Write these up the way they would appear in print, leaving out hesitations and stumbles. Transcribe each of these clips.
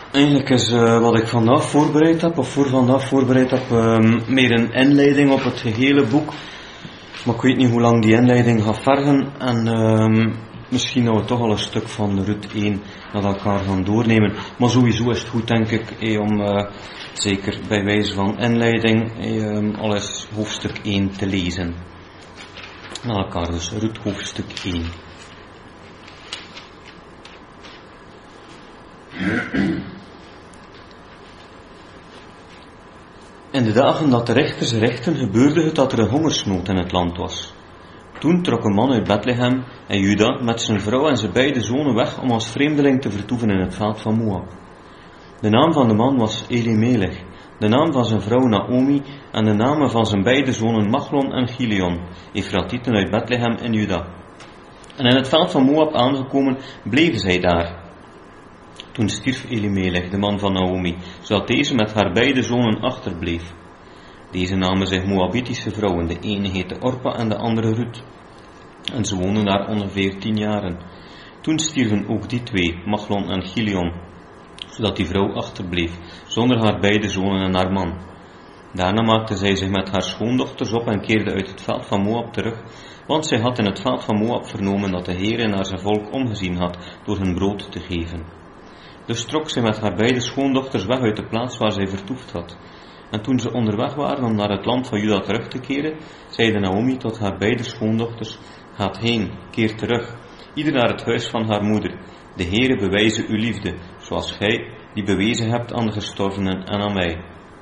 Eigenlijk is wat ik vandaag voorbereid heb, of voor vandaag voorbereid heb, meer een inleiding op het gehele boek. Maar ik weet niet hoe lang die inleiding gaat vergen. En misschien dat we toch al een stuk van Ruth 1 met elkaar gaan doornemen. Maar sowieso is het goed, denk ik, om zeker bij wijze van inleiding al eens hoofdstuk 1 te lezen. Met elkaar dus, Ruth hoofdstuk 1. In de dagen dat de rechters rechten, gebeurde het dat er een hongersnood in het land was. Toen trok een man uit Bethlehem en Juda met zijn vrouw en zijn beide zonen weg om als vreemdeling te vertoeven in het veld van Moab. De naam van de man was Elimelech, de naam van zijn vrouw Naomi en de namen van zijn beide zonen Machlon en Chilion, Efratieten uit Bethlehem en Juda. En in het veld van Moab aangekomen bleven zij daar. Toen stierf Elimelech, de man van Naomi, zodat deze met haar beide zonen achterbleef. Deze namen zich Moabitische vrouwen, de ene heette Orpa en de andere Ruth. En ze woonden daar ongeveer 10 jaren. Toen stierven ook die twee, Machlon en Chilion, zodat die vrouw achterbleef, zonder haar beide zonen en haar man. Daarna maakte zij zich met haar schoondochters op en keerde uit het veld van Moab terug, want zij had in het veld van Moab vernomen dat de Heere naar zijn volk omgezien had door hun brood te geven. Dus trok zij met haar beide schoondochters weg uit de plaats waar zij vertoefd had. En toen ze onderweg waren om naar het land van Juda terug te keren, zeide Naomi tot haar beide schoondochters: Gaat heen, keer terug, ieder naar het huis van haar moeder. De Heere bewijze uw liefde, zoals gij die bewezen hebt aan de gestorvenen en aan mij.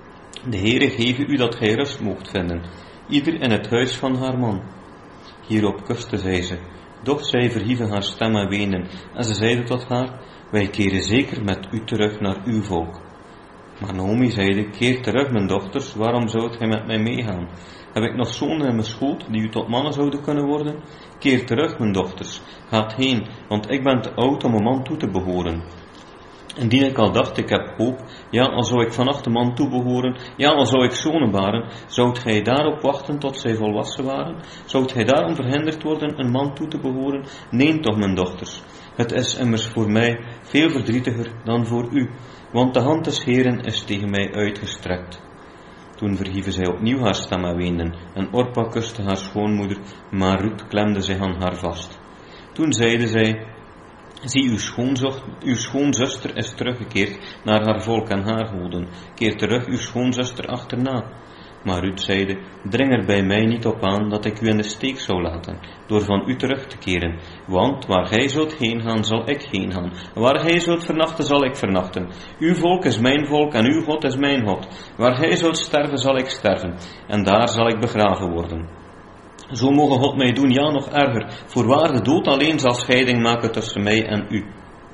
De Heere geve u dat gij rust moogt vinden, ieder in het huis van haar man. Hierop kuste zij ze, doch zij verhieven haar stem en weenden, en ze zeide tot haar: Wij keren zeker met u terug naar uw volk. Maar Naomi zeide: Keer terug, mijn dochters, waarom zoudt gij met mij meegaan? Heb ik nog zonen in mijn schoot, die u tot mannen zouden kunnen worden? Keer terug, mijn dochters, gaat heen, want ik ben te oud om een man toe te behoren. Indien ik al dacht, ik heb hoop, ja, al zou ik vannacht een man toebehoren, ja, al zou ik zonen baren, zoudt gij daarop wachten tot zij volwassen waren? Zoudt gij daarom verhinderd worden een man toe te behoren? Nee toch, mijn dochters. Het is immers voor mij veel verdrietiger dan voor u, want de hand des Heeren is tegen mij uitgestrekt. Toen verhieven zij opnieuw haar stem en weenden, en Orpa kuste haar schoonmoeder, maar Ruth klemde zich aan haar vast. Toen zeide zij: Zie, uw schoonzuster is teruggekeerd naar haar volk en haar goden. Keer terug uw schoonzuster achterna. Maar Ruth zeide: Dring er bij mij niet op aan dat ik u in de steek zou laten, door van u terug te keren. Want waar gij zult heen gaan, zal ik heen gaan. Waar gij zult vernachten, zal ik vernachten. Uw volk is mijn volk en uw God is mijn God. Waar gij zult sterven, zal ik sterven. En daar zal ik begraven worden. Zo mogen God mij doen, ja nog erger. Voorwaar, de dood alleen zal scheiding maken tussen mij en u.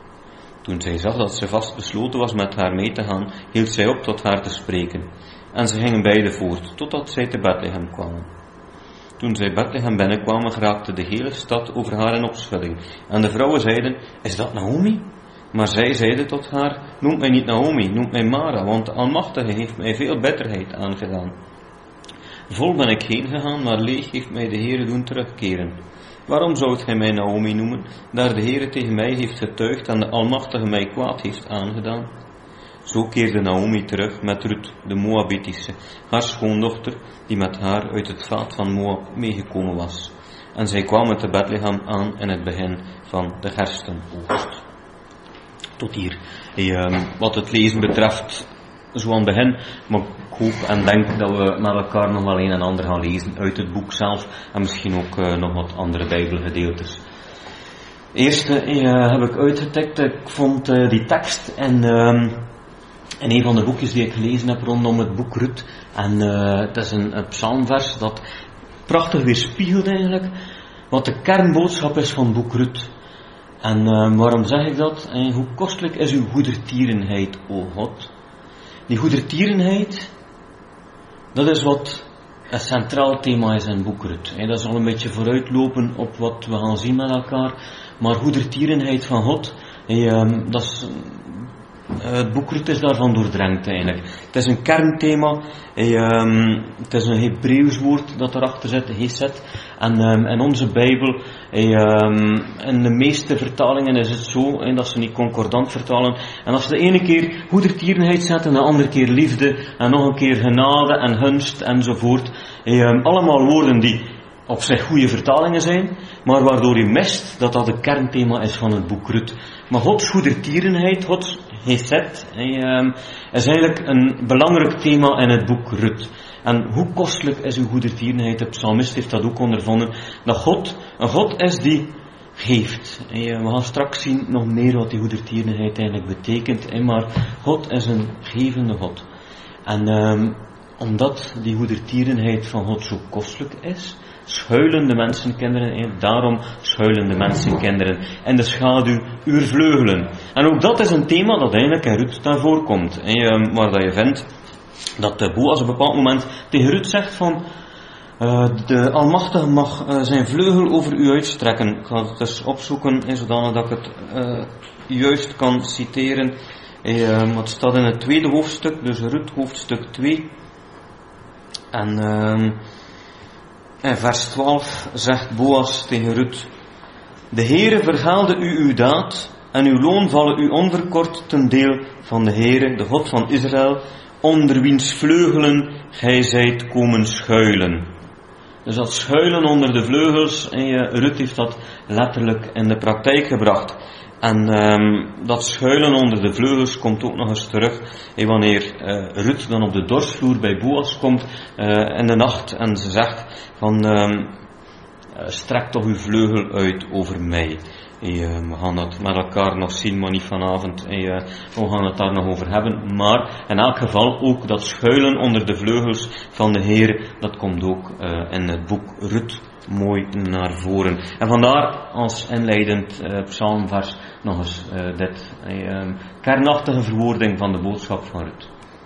Toen zij zag dat ze vast besloten was met haar mee te gaan, hield zij op tot haar te spreken. En ze gingen beide voort, totdat zij te Bethlehem kwamen. Toen zij Bethlehem binnenkwamen, geraakte de hele stad over haar in opschudding. En de vrouwen zeiden: Is dat Naomi? Maar zij zeiden tot haar: Noem mij niet Naomi, noem mij Mara, want de Almachtige heeft mij veel bitterheid aangedaan. Vol ben ik heen gegaan, maar leeg heeft mij de Heere doen terugkeren. Waarom zoudt gij mij Naomi noemen, daar de Heere tegen mij heeft getuigd en de Almachtige mij kwaad heeft aangedaan? Zo keerde Naomi terug met Ruth, de Moabitische, haar schoondochter, die met haar uit het veld van Moab meegekomen was. En zij kwamen te Bethlehem aan in het begin van de gerstenoogst. Tot hier. Wat het lezen betreft, zo aan het begin, maar ik hoop en denk dat we met elkaar nog wel een en ander gaan lezen uit het boek zelf en misschien ook nog wat andere bijbelgedeeltes. Eerste heb ik uitgetikt, ik vond die tekst in een van de boekjes die ik gelezen heb rondom het boek Ruth. En het is een psalmvers dat prachtig weerspiegelt eigenlijk wat de kernboodschap is van het boek Ruth. En waarom zeg ik dat? Hoe kostelijk is uw goedertierenheid, o God? Die goedertierenheid, dat is wat een centraal thema is in het boek Ruth. Dat is al een beetje vooruitlopen op wat we gaan zien met elkaar. Maar goedertierenheid van God, dat is het boek Rut is daarvan doordrenkt eigenlijk. Het is een kernthema, het is een Hebreeuws woord dat erachter zit, Hesed. En in onze Bijbel, in de meeste vertalingen is het zo, dat ze niet concordant vertalen. En als ze de ene keer goedertierenheid zetten, de andere keer liefde, en nog een keer genade en gunst enzovoort. Allemaal woorden die op zich goede vertalingen zijn, maar waardoor je mist dat dat het kernthema is van het boek Rut. Maar Gods goedertierenheid, Gods Hesed, is eigenlijk een belangrijk thema in het boek Rut. En hoe kostelijk is uw goedertierenheid? De psalmist heeft dat ook ondervonden, dat God een God is die geeft. We gaan straks zien nog meer wat die goedertierenheid eigenlijk betekent, maar God is een gevende God. En omdat die goedertierenheid van God zo kostelijk is, schuilen de mensenkinderen, daarom schuilen de mensenkinderen in de schaduw uw vleugelen. En ook dat is een thema dat eigenlijk in Rut naar voren komt, waar dat je vindt dat Boas op een bepaald moment tegen Rut zegt van de Almachtige mag zijn vleugel over u uitstrekken. Ik ga het eens opzoeken, zodanig dat ik het juist kan citeren. Het staat in het tweede hoofdstuk, dus Rut hoofdstuk 2. En in vers 12 zegt Boas tegen Rut: de Heere vergaalde u uw daad, en uw loon vallen u onverkort ten deel van de Heere, de God van Israël, onder wiens vleugelen gij zijt komen schuilen. Dus dat schuilen onder de vleugels, Rut heeft dat letterlijk in de praktijk gebracht. En dat schuilen onder de vleugels komt ook nog eens terug wanneer Rut dan op de dorsvloer bij Boas komt in de nacht en ze zegt van strek toch uw vleugel uit over mij. We gaan dat met elkaar nog zien, maar niet vanavond. We gaan het daar nog over hebben. Maar in elk geval ook dat schuilen onder de vleugels van de Heer, dat komt ook in het boek Rut mooi naar voren. En vandaar als inleidend psalmvers nog eens dit kernachtige verwoording van de boodschap van Rut.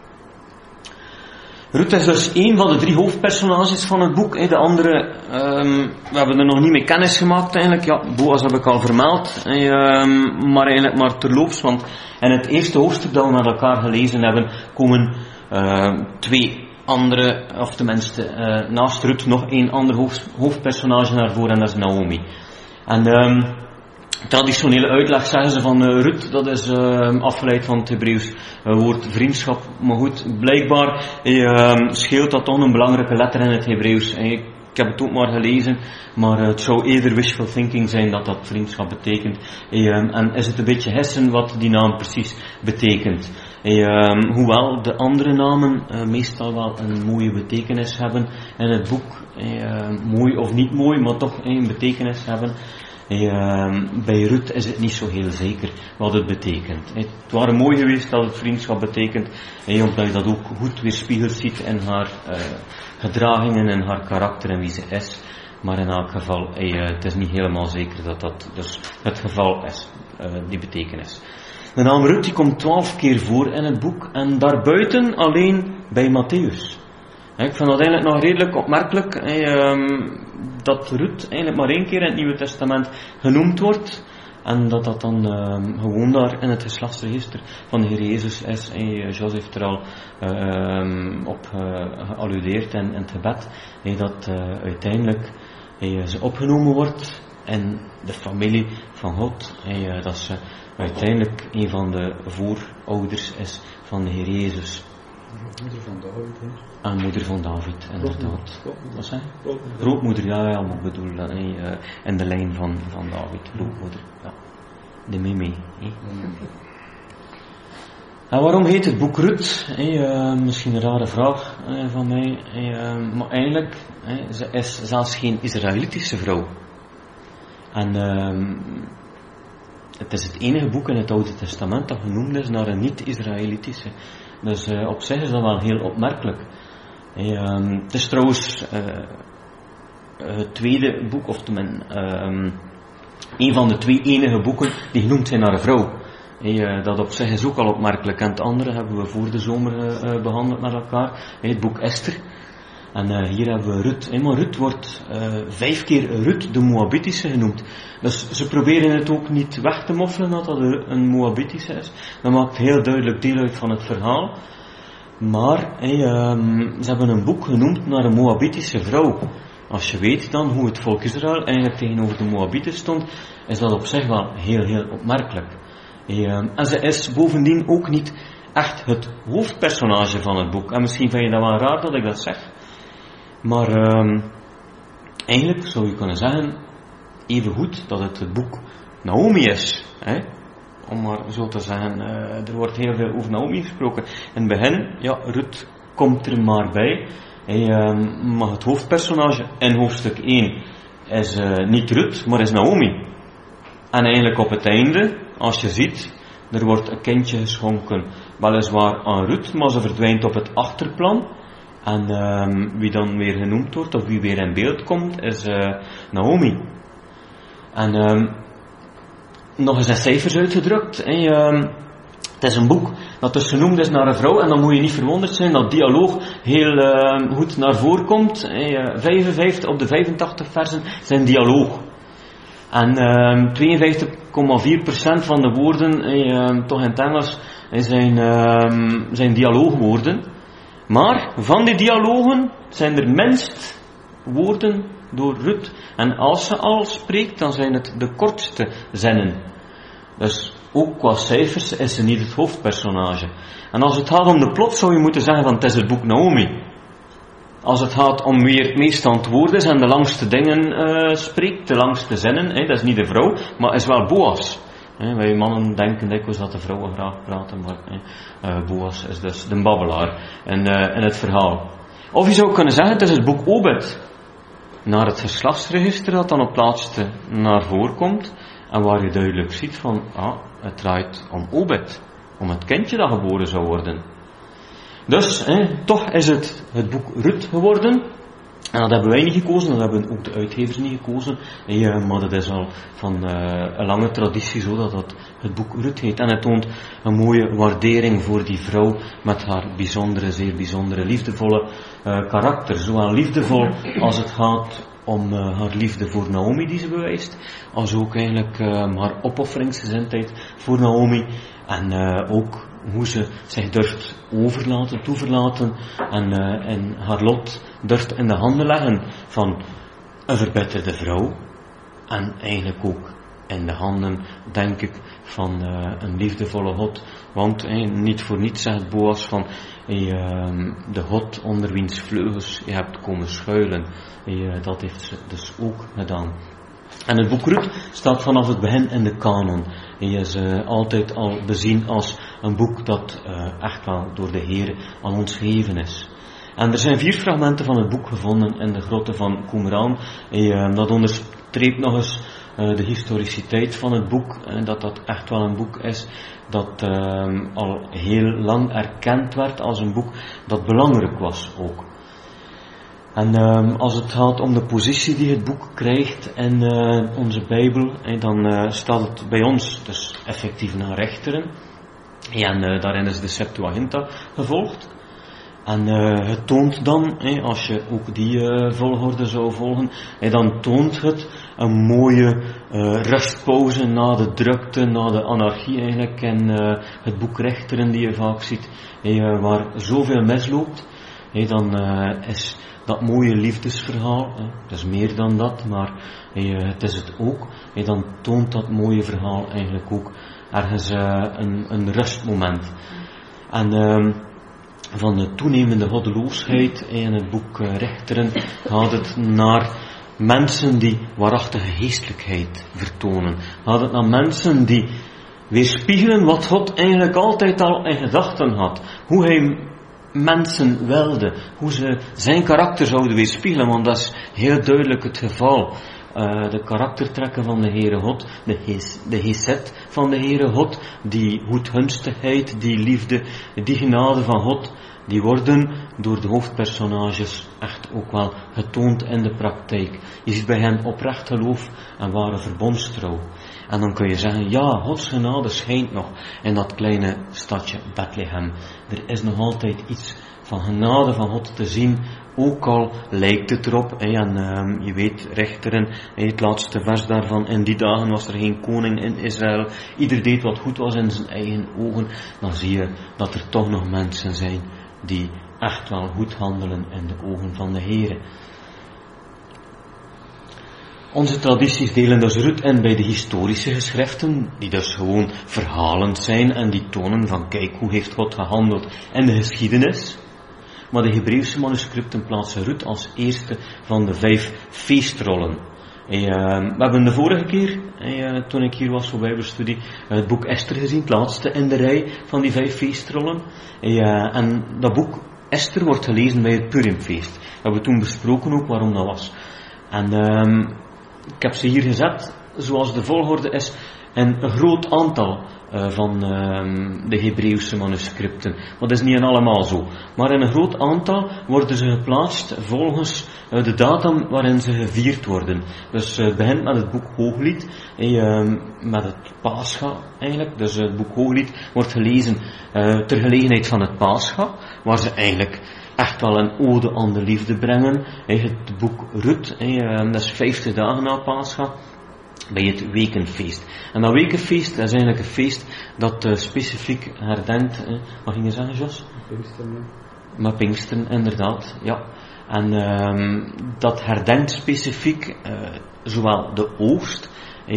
Rut is dus één van de 3 hoofdpersonages van het boek. De andere, we hebben er nog niet mee kennis gemaakt eigenlijk. Ja, Boas heb ik al vermeld. Maar eigenlijk maar terloops, want in het eerste hoofdstuk dat we met elkaar gelezen hebben, komen 2 andere, of tenminste naast Rut nog 1 ander hoofdpersonage naar voren en dat is Naomi. En traditionele uitleg zeggen ze van Rut, dat is afgeleid van het Hebreeuws woord vriendschap. Maar goed, blijkbaar scheelt dat toch een belangrijke letter in het Hebreeuws. Ik heb het ook maar gelezen, maar het zou eerder wishful thinking zijn dat dat vriendschap betekent. En is het een beetje gissen wat die naam precies betekent. Hoewel de andere namen meestal wel een mooie betekenis hebben in het boek. Mooi of niet mooi, maar toch een betekenis hebben. Bij Rut is het niet zo heel zeker wat het betekent. Het waren mooi geweest dat het vriendschap betekent, omdat je dat ook goed weerspiegeld ziet in haar gedragingen en haar karakter en wie ze is. Maar in elk geval, het is niet helemaal zeker dat dat dus het geval is, die betekenis. De naam Rut die komt 12 keer voor in het boek en daarbuiten alleen bij Mattheüs. Ik vind dat eigenlijk nog redelijk opmerkelijk dat Rut eigenlijk maar 1 keer in het Nieuwe Testament genoemd wordt en dat dat dan gewoon daar in het geslachtsregister van de Heer Jezus is. Jos heeft er al op gealludeerd in het gebed, dat uiteindelijk ze opgenomen wordt in de familie van God, dat ze uiteindelijk een van de voorouders is van de Heer Jezus. Moeder van David, hè? En moeder van David, inderdaad. Wat zei je? Grootmoeder, ja, maar ik bedoel, in de lijn van David, grootmoeder, ja. De Mimi, hè? En waarom heet het boek Rut? Misschien een rare vraag van mij, maar eigenlijk, ze is zelfs geen Israëlitische vrouw. En het is het enige boek in het Oude Testament dat genoemd is naar een niet-Israëlitische. Dus op zich is dat wel heel opmerkelijk. Het is trouwens het tweede boek, of tenminste een van de 2 enige boeken die genoemd zijn naar een vrouw. Dat op zich is ook al opmerkelijk. En het andere hebben we voor de zomer behandeld met elkaar. Het boek Esther. En hier hebben we Rut. Maar Rut wordt 5 keer Rut de Moabitische genoemd. Dus ze proberen het ook niet weg te moffelen dat dat een Moabitische is. Dat maakt heel duidelijk deel uit van het verhaal. Maar ze hebben een boek genoemd naar een Moabitische vrouw. Als je weet dan hoe het volk Israël eigenlijk tegenover de Moabieten stond, is dat op zich wel heel opmerkelijk. En ze is bovendien ook niet echt het hoofdpersonage van het boek. En misschien vind je dat wel raar dat ik dat zeg. Maar eigenlijk zou je kunnen zeggen, even goed dat het boek Naomi is. Om maar zo te zeggen, er wordt heel veel over Naomi gesproken. In het begin, ja, Rut komt er maar bij. Maar het hoofdpersonage in hoofdstuk 1 is niet Rut, maar is Naomi. En eigenlijk op het einde, als je ziet, er wordt een kindje geschonken, weliswaar aan Rut, maar ze verdwijnt op het achterplan. En wie dan weer genoemd wordt, of wie weer in beeld komt, is Naomi. En nog eens in cijfers uitgedrukt. Het is een boek dat dus genoemd is naar een vrouw, en dan moet je niet verwonderd zijn dat dialoog heel goed naar voren komt. 55 op de 85 versen zijn dialoog. En 52,4% van de woorden, toch in het Engels, zijn dialoogwoorden. Maar van die dialogen zijn er minst woorden door Rut. En als ze al spreekt, dan zijn het de kortste zinnen. Dus ook qua cijfers is ze niet het hoofdpersonage. En als het gaat om de plot, zou je moeten zeggen van het is het boek Naomi. Als het gaat om wie het meest aan het woord is en de langste dingen spreekt, de langste zinnen, dat is niet de vrouw, maar is wel Boas. Wij mannen denken dikwijls dat de vrouwen graag praten, maar Boas is dus de babbelaar in het verhaal. Of je zou kunnen zeggen, het is het boek Obed. Naar het geslachtsregister dat dan op het laatste naar voren komt. En waar je duidelijk ziet van, het draait om Obed. Om het kindje dat geboren zou worden. Dus, toch is het boek Rut geworden. En dat hebben wij niet gekozen, dat hebben ook de uitgevers niet gekozen. Maar dat is al van een lange traditie zo dat het boek Rut heet. En het toont een mooie waardering voor die vrouw met haar bijzondere, zeer bijzondere, liefdevolle karakter. Zowel liefdevol als het gaat om haar liefde voor Naomi die ze bewijst, als ook eigenlijk haar opofferingsgezindheid voor Naomi. En ook hoe ze zich durft toeverlaten en haar lot durft in de handen leggen van een verbitterde vrouw. En eigenlijk ook in de handen, denk ik, van een liefdevolle God. Want niet voor niets zegt Boas van de God onder wiens vleugels je hebt komen schuilen. Dat heeft ze dus ook gedaan. En het boek Rut staat vanaf het begin in de kanon. Hij is altijd al bezien als een boek dat echt wel door de Heer aan ons gegeven is. En er zijn 4 fragmenten van het boek gevonden in de grotten van Qumran. Dat onderstreept nog eens de historiciteit van het boek. En dat echt wel een boek is dat al heel lang erkend werd als een boek dat belangrijk was ook. En als het gaat om de positie die het boek krijgt in onze Bijbel, dan staat het bij ons dus effectief naar rechteren. En daarin is de Septuaginta gevolgd. En het toont dan, als je ook die volgorde zou volgen, dan toont het een mooie rustpauze na de drukte, na de anarchie eigenlijk in het boek Rechteren die je vaak ziet, waar zoveel misloopt. Dan is dat mooie liefdesverhaal, het is meer dan dat, maar het is het ook. Dan toont dat mooie verhaal eigenlijk ook ergens een rustmoment. En van de toenemende goddeloosheid in het boek Rechteren gaat het naar mensen die waarachtige geestelijkheid vertonen. Gaat het naar mensen die weerspiegelen wat God eigenlijk altijd al in gedachten had. Hoe hij mensen wilde, hoe ze zijn karakter zouden weerspiegelen, want dat is heel duidelijk het geval. De karaktertrekken van de Heere God, de geset van de Heere God, die goedgunstigheid, die liefde, die genade van God, die worden door de hoofdpersonages echt ook wel getoond in de praktijk. Je ziet bij hen oprecht geloof en ware verbondstrouw. En dan kun je zeggen, ja, Gods genade schijnt nog in dat kleine stadje Bethlehem. Er is nog altijd iets van genade van God te zien, ook al lijkt het erop. En je weet, Richteren, het laatste vers daarvan, in die dagen was er geen koning in Israël. Ieder deed wat goed was in zijn eigen ogen. Dan zie je dat er toch nog mensen zijn die echt wel goed handelen in de ogen van de Heere. Onze tradities delen dus Rut in bij de historische geschriften, die dus gewoon verhalend zijn en die tonen van kijk hoe heeft God gehandeld in de geschiedenis. Maar de Hebreeuwse manuscripten plaatsen Rut als eerste van de 5 feestrollen. We hebben de vorige keer, toen ik hier was voor Bijbelstudie, het boek Esther gezien, het laatste in de rij van die 5 feestrollen. En dat boek Esther wordt gelezen bij het Purimfeest. Dat hebben we toen besproken ook waarom dat was. En ik heb ze hier gezet, zoals de volgorde is, in een groot aantal van de Hebreeuwse manuscripten. Maar dat is niet in allemaal zo. Maar in een groot aantal worden ze geplaatst volgens de datum waarin ze gevierd worden. Dus het begint met het boek Hooglied, met het Pascha eigenlijk. Dus het boek Hooglied wordt gelezen ter gelegenheid van het Pascha, waar ze eigenlijk echt wel een ode aan de liefde brengen. Het boek Rut, dat is 50 dagen na Pascha, bij het wekenfeest. En dat wekenfeest, dat is eigenlijk een feest dat specifiek herdenkt, wat ging je zeggen, Jos? Pinksteren. Met Pinksteren, inderdaad, ja. En dat herdenkt specifiek zowel de oogst,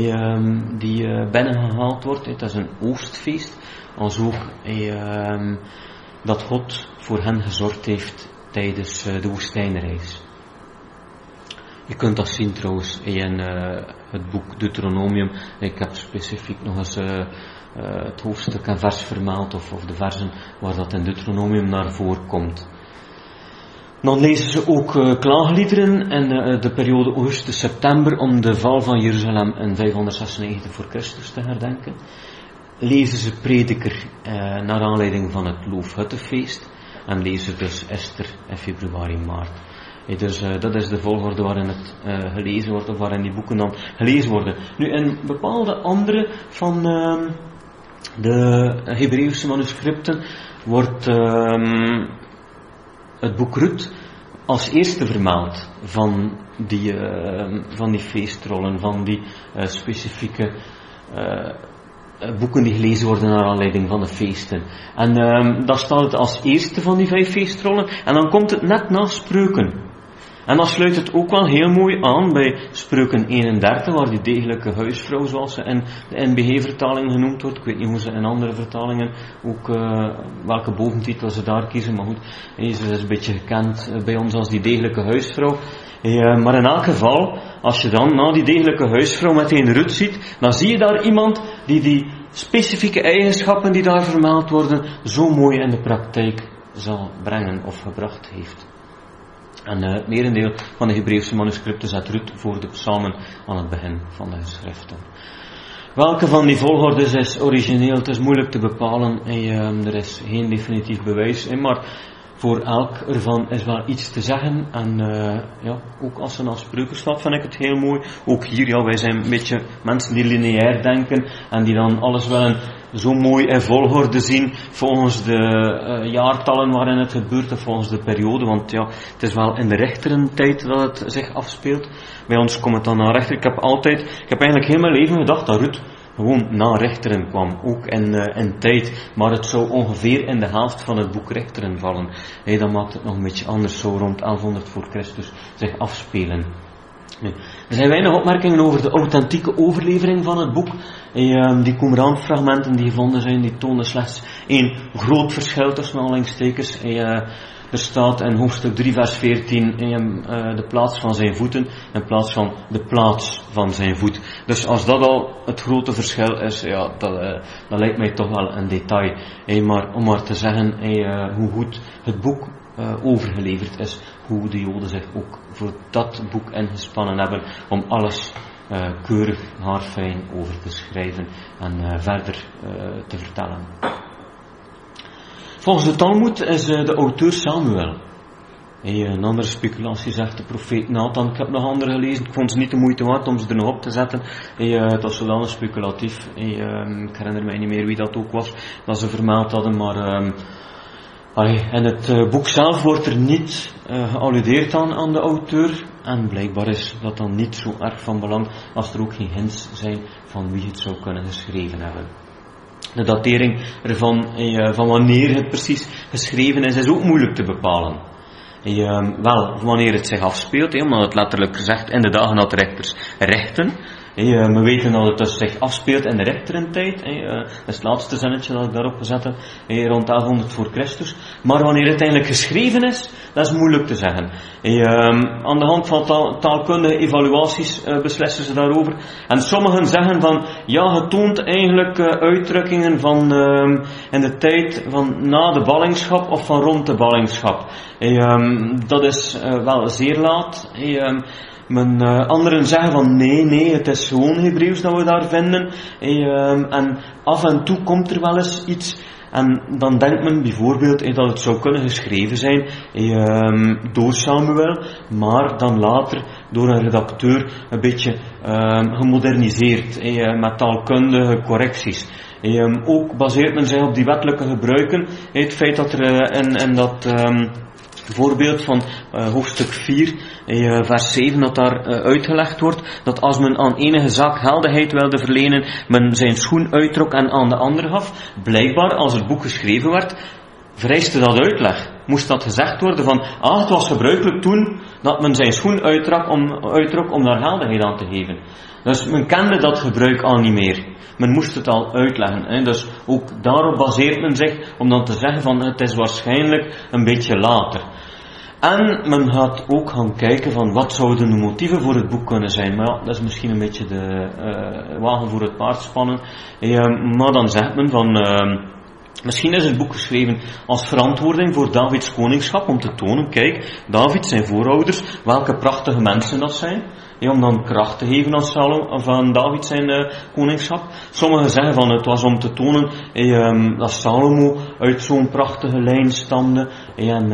die binnengehaald wordt, dat is een oogstfeest, als ook dat God voor hen gezorgd heeft tijdens de woestijnreis. Je kunt dat zien trouwens in het boek Deuteronomium. Ik heb specifiek nog eens het hoofdstuk en vers vermeld, of de versen waar dat in Deuteronomium naar voren komt. Dan lezen ze ook klaagliederen in de periode augustus-september om de val van Jeruzalem in 596 voor Christus te herdenken. Lezen ze prediker naar aanleiding van het Loofhuttenfeest en lezen dus Esther in februari-maart. Dus dat is de volgorde waarin het gelezen wordt, of waarin die boeken dan gelezen worden. Nu, in bepaalde andere van de Hebreeuwse manuscripten wordt het boek Rut als eerste vermeld van die feestrollen, van die specifieke boeken die gelezen worden naar aanleiding van de feesten. En dat staat het als eerste van die 5 feestrollen, en dan komt het net na Spreuken. En dan sluit het ook wel heel mooi aan bij Spreuken 31, waar die degelijke huisvrouw, zoals ze in de NBG-vertaling genoemd wordt. Ik weet niet hoe ze in andere vertalingen ook welke boventitel ze daar kiezen, maar goed, ze is een beetje gekend bij ons als die degelijke huisvrouw. Maar in elk geval, als je dan na die degelijke huisvrouw meteen Rut ziet, dan zie je daar iemand die specifieke eigenschappen die daar vermeld worden, zo mooi in de praktijk zal brengen of gebracht heeft. En het merendeel van de Hebreeuwse manuscripten zet Rut voor de psalmen aan het begin van de geschriften. Welke van die volgordes is origineel? Het is moeilijk te bepalen. Er is geen definitief bewijs in, maar voor elk ervan is wel iets te zeggen. En ook als ze naar Spreuken staat, vind ik het heel mooi. Ook hier, wij zijn een beetje mensen die lineair denken en die dan alles willen zo mooi in volgorde zien volgens de jaartallen waarin het gebeurt of volgens de periode. Want het is wel in de rechterentijd dat het zich afspeelt. Bij ons komt het dan naar rechter. Ik heb eigenlijk heel mijn leven gedacht dat Rut gewoon na Richteren kwam, ook in tijd, maar het zou ongeveer in de helft van het boek Richteren vallen. Dat maakt het nog een beetje anders, zo rond 1100 voor Christus zich afspelen. Nu, er zijn weinig opmerkingen over de authentieke overlevering van het boek. Die Qumran-fragmenten die gevonden zijn, die tonen slechts één groot verschil tussen aanhalingstekens. Er staat in hoofdstuk 3 vers 14 de plaats van zijn voeten in plaats van de plaats van zijn voet. Dus als dat al het grote verschil is, dat lijkt mij toch wel een detail. Maar om maar te zeggen hoe goed het boek overgeleverd is, hoe de Joden zich ook voor dat boek ingespannen hebben om alles keurig haarfijn over te schrijven en verder te vertellen. Volgens de Talmud is de auteur Samuel. Een andere speculatie zegt de profeet Nathan. Ik heb nog andere gelezen, ik vond ze niet de moeite waard om ze er nog op te zetten. Het was zodanig speculatief. Ik herinner mij niet meer wie dat ook was, dat ze vermeld hadden, maar in het boek zelf wordt er niet gealludeerd aan de auteur. En blijkbaar is dat dan niet zo erg van belang als er ook geen hints zijn van wie het zou kunnen geschreven hebben. De datering ervan, van wanneer het precies geschreven is ook moeilijk te bepalen. Wel, wanneer het zich afspeelt, omdat het letterlijk gezegd in de dagen dat de rechters rechten. We weten dat het dus zich afspeelt in de rechterentijd. Dat is het laatste zinnetje dat ik daarop gezet heb, rond 1100 voor Christus. Maar wanneer het eigenlijk geschreven is, dat is moeilijk te zeggen. Aan de hand van taalkundige evaluaties beslissen ze daarover. En sommigen zeggen van, ja, het toont eigenlijk uitdrukkingen van in de tijd van na de ballingschap of van rond de ballingschap. Dat is wel zeer laat. Anderen zeggen van nee, het is gewoon Hebreeuws dat we daar vinden. En af en toe komt er wel eens iets. En dan denkt men bijvoorbeeld dat het zou kunnen geschreven zijn door Samuel, maar dan later door een redacteur een beetje gemoderniseerd, met taalkundige correcties. Ook baseert men zich op die wettelijke gebruiken. Het feit dat er in dat voorbeeld van hoofdstuk 4, vers 7, dat daar uitgelegd wordt, dat als men aan enige zaak geldigheid wilde verlenen, men zijn schoen uittrok en aan de ander gaf. Blijkbaar, als het boek geschreven werd, vereiste dat uitleg. Moest dat gezegd worden van, het was gebruikelijk toen dat men zijn schoen uittrok om daar geldigheid aan te geven. Dus men kende dat gebruik al niet meer. Men moest het al uitleggen. Dus ook daarop baseert men zich om dan te zeggen van, het is waarschijnlijk een beetje later. En men gaat ook gaan kijken van wat zouden de motieven voor het boek kunnen zijn. Maar ja, dat is misschien een beetje de wagen voor het paard spannen. Maar dan zegt men van, misschien is het boek geschreven als verantwoording voor Davids koningschap, om te tonen, kijk, David, zijn voorouders, welke prachtige mensen dat zijn. Om dan kracht te geven aan David zijn koningschap. Sommigen zeggen van het was om te tonen dat Salomo uit zo'n prachtige lijn stamde. En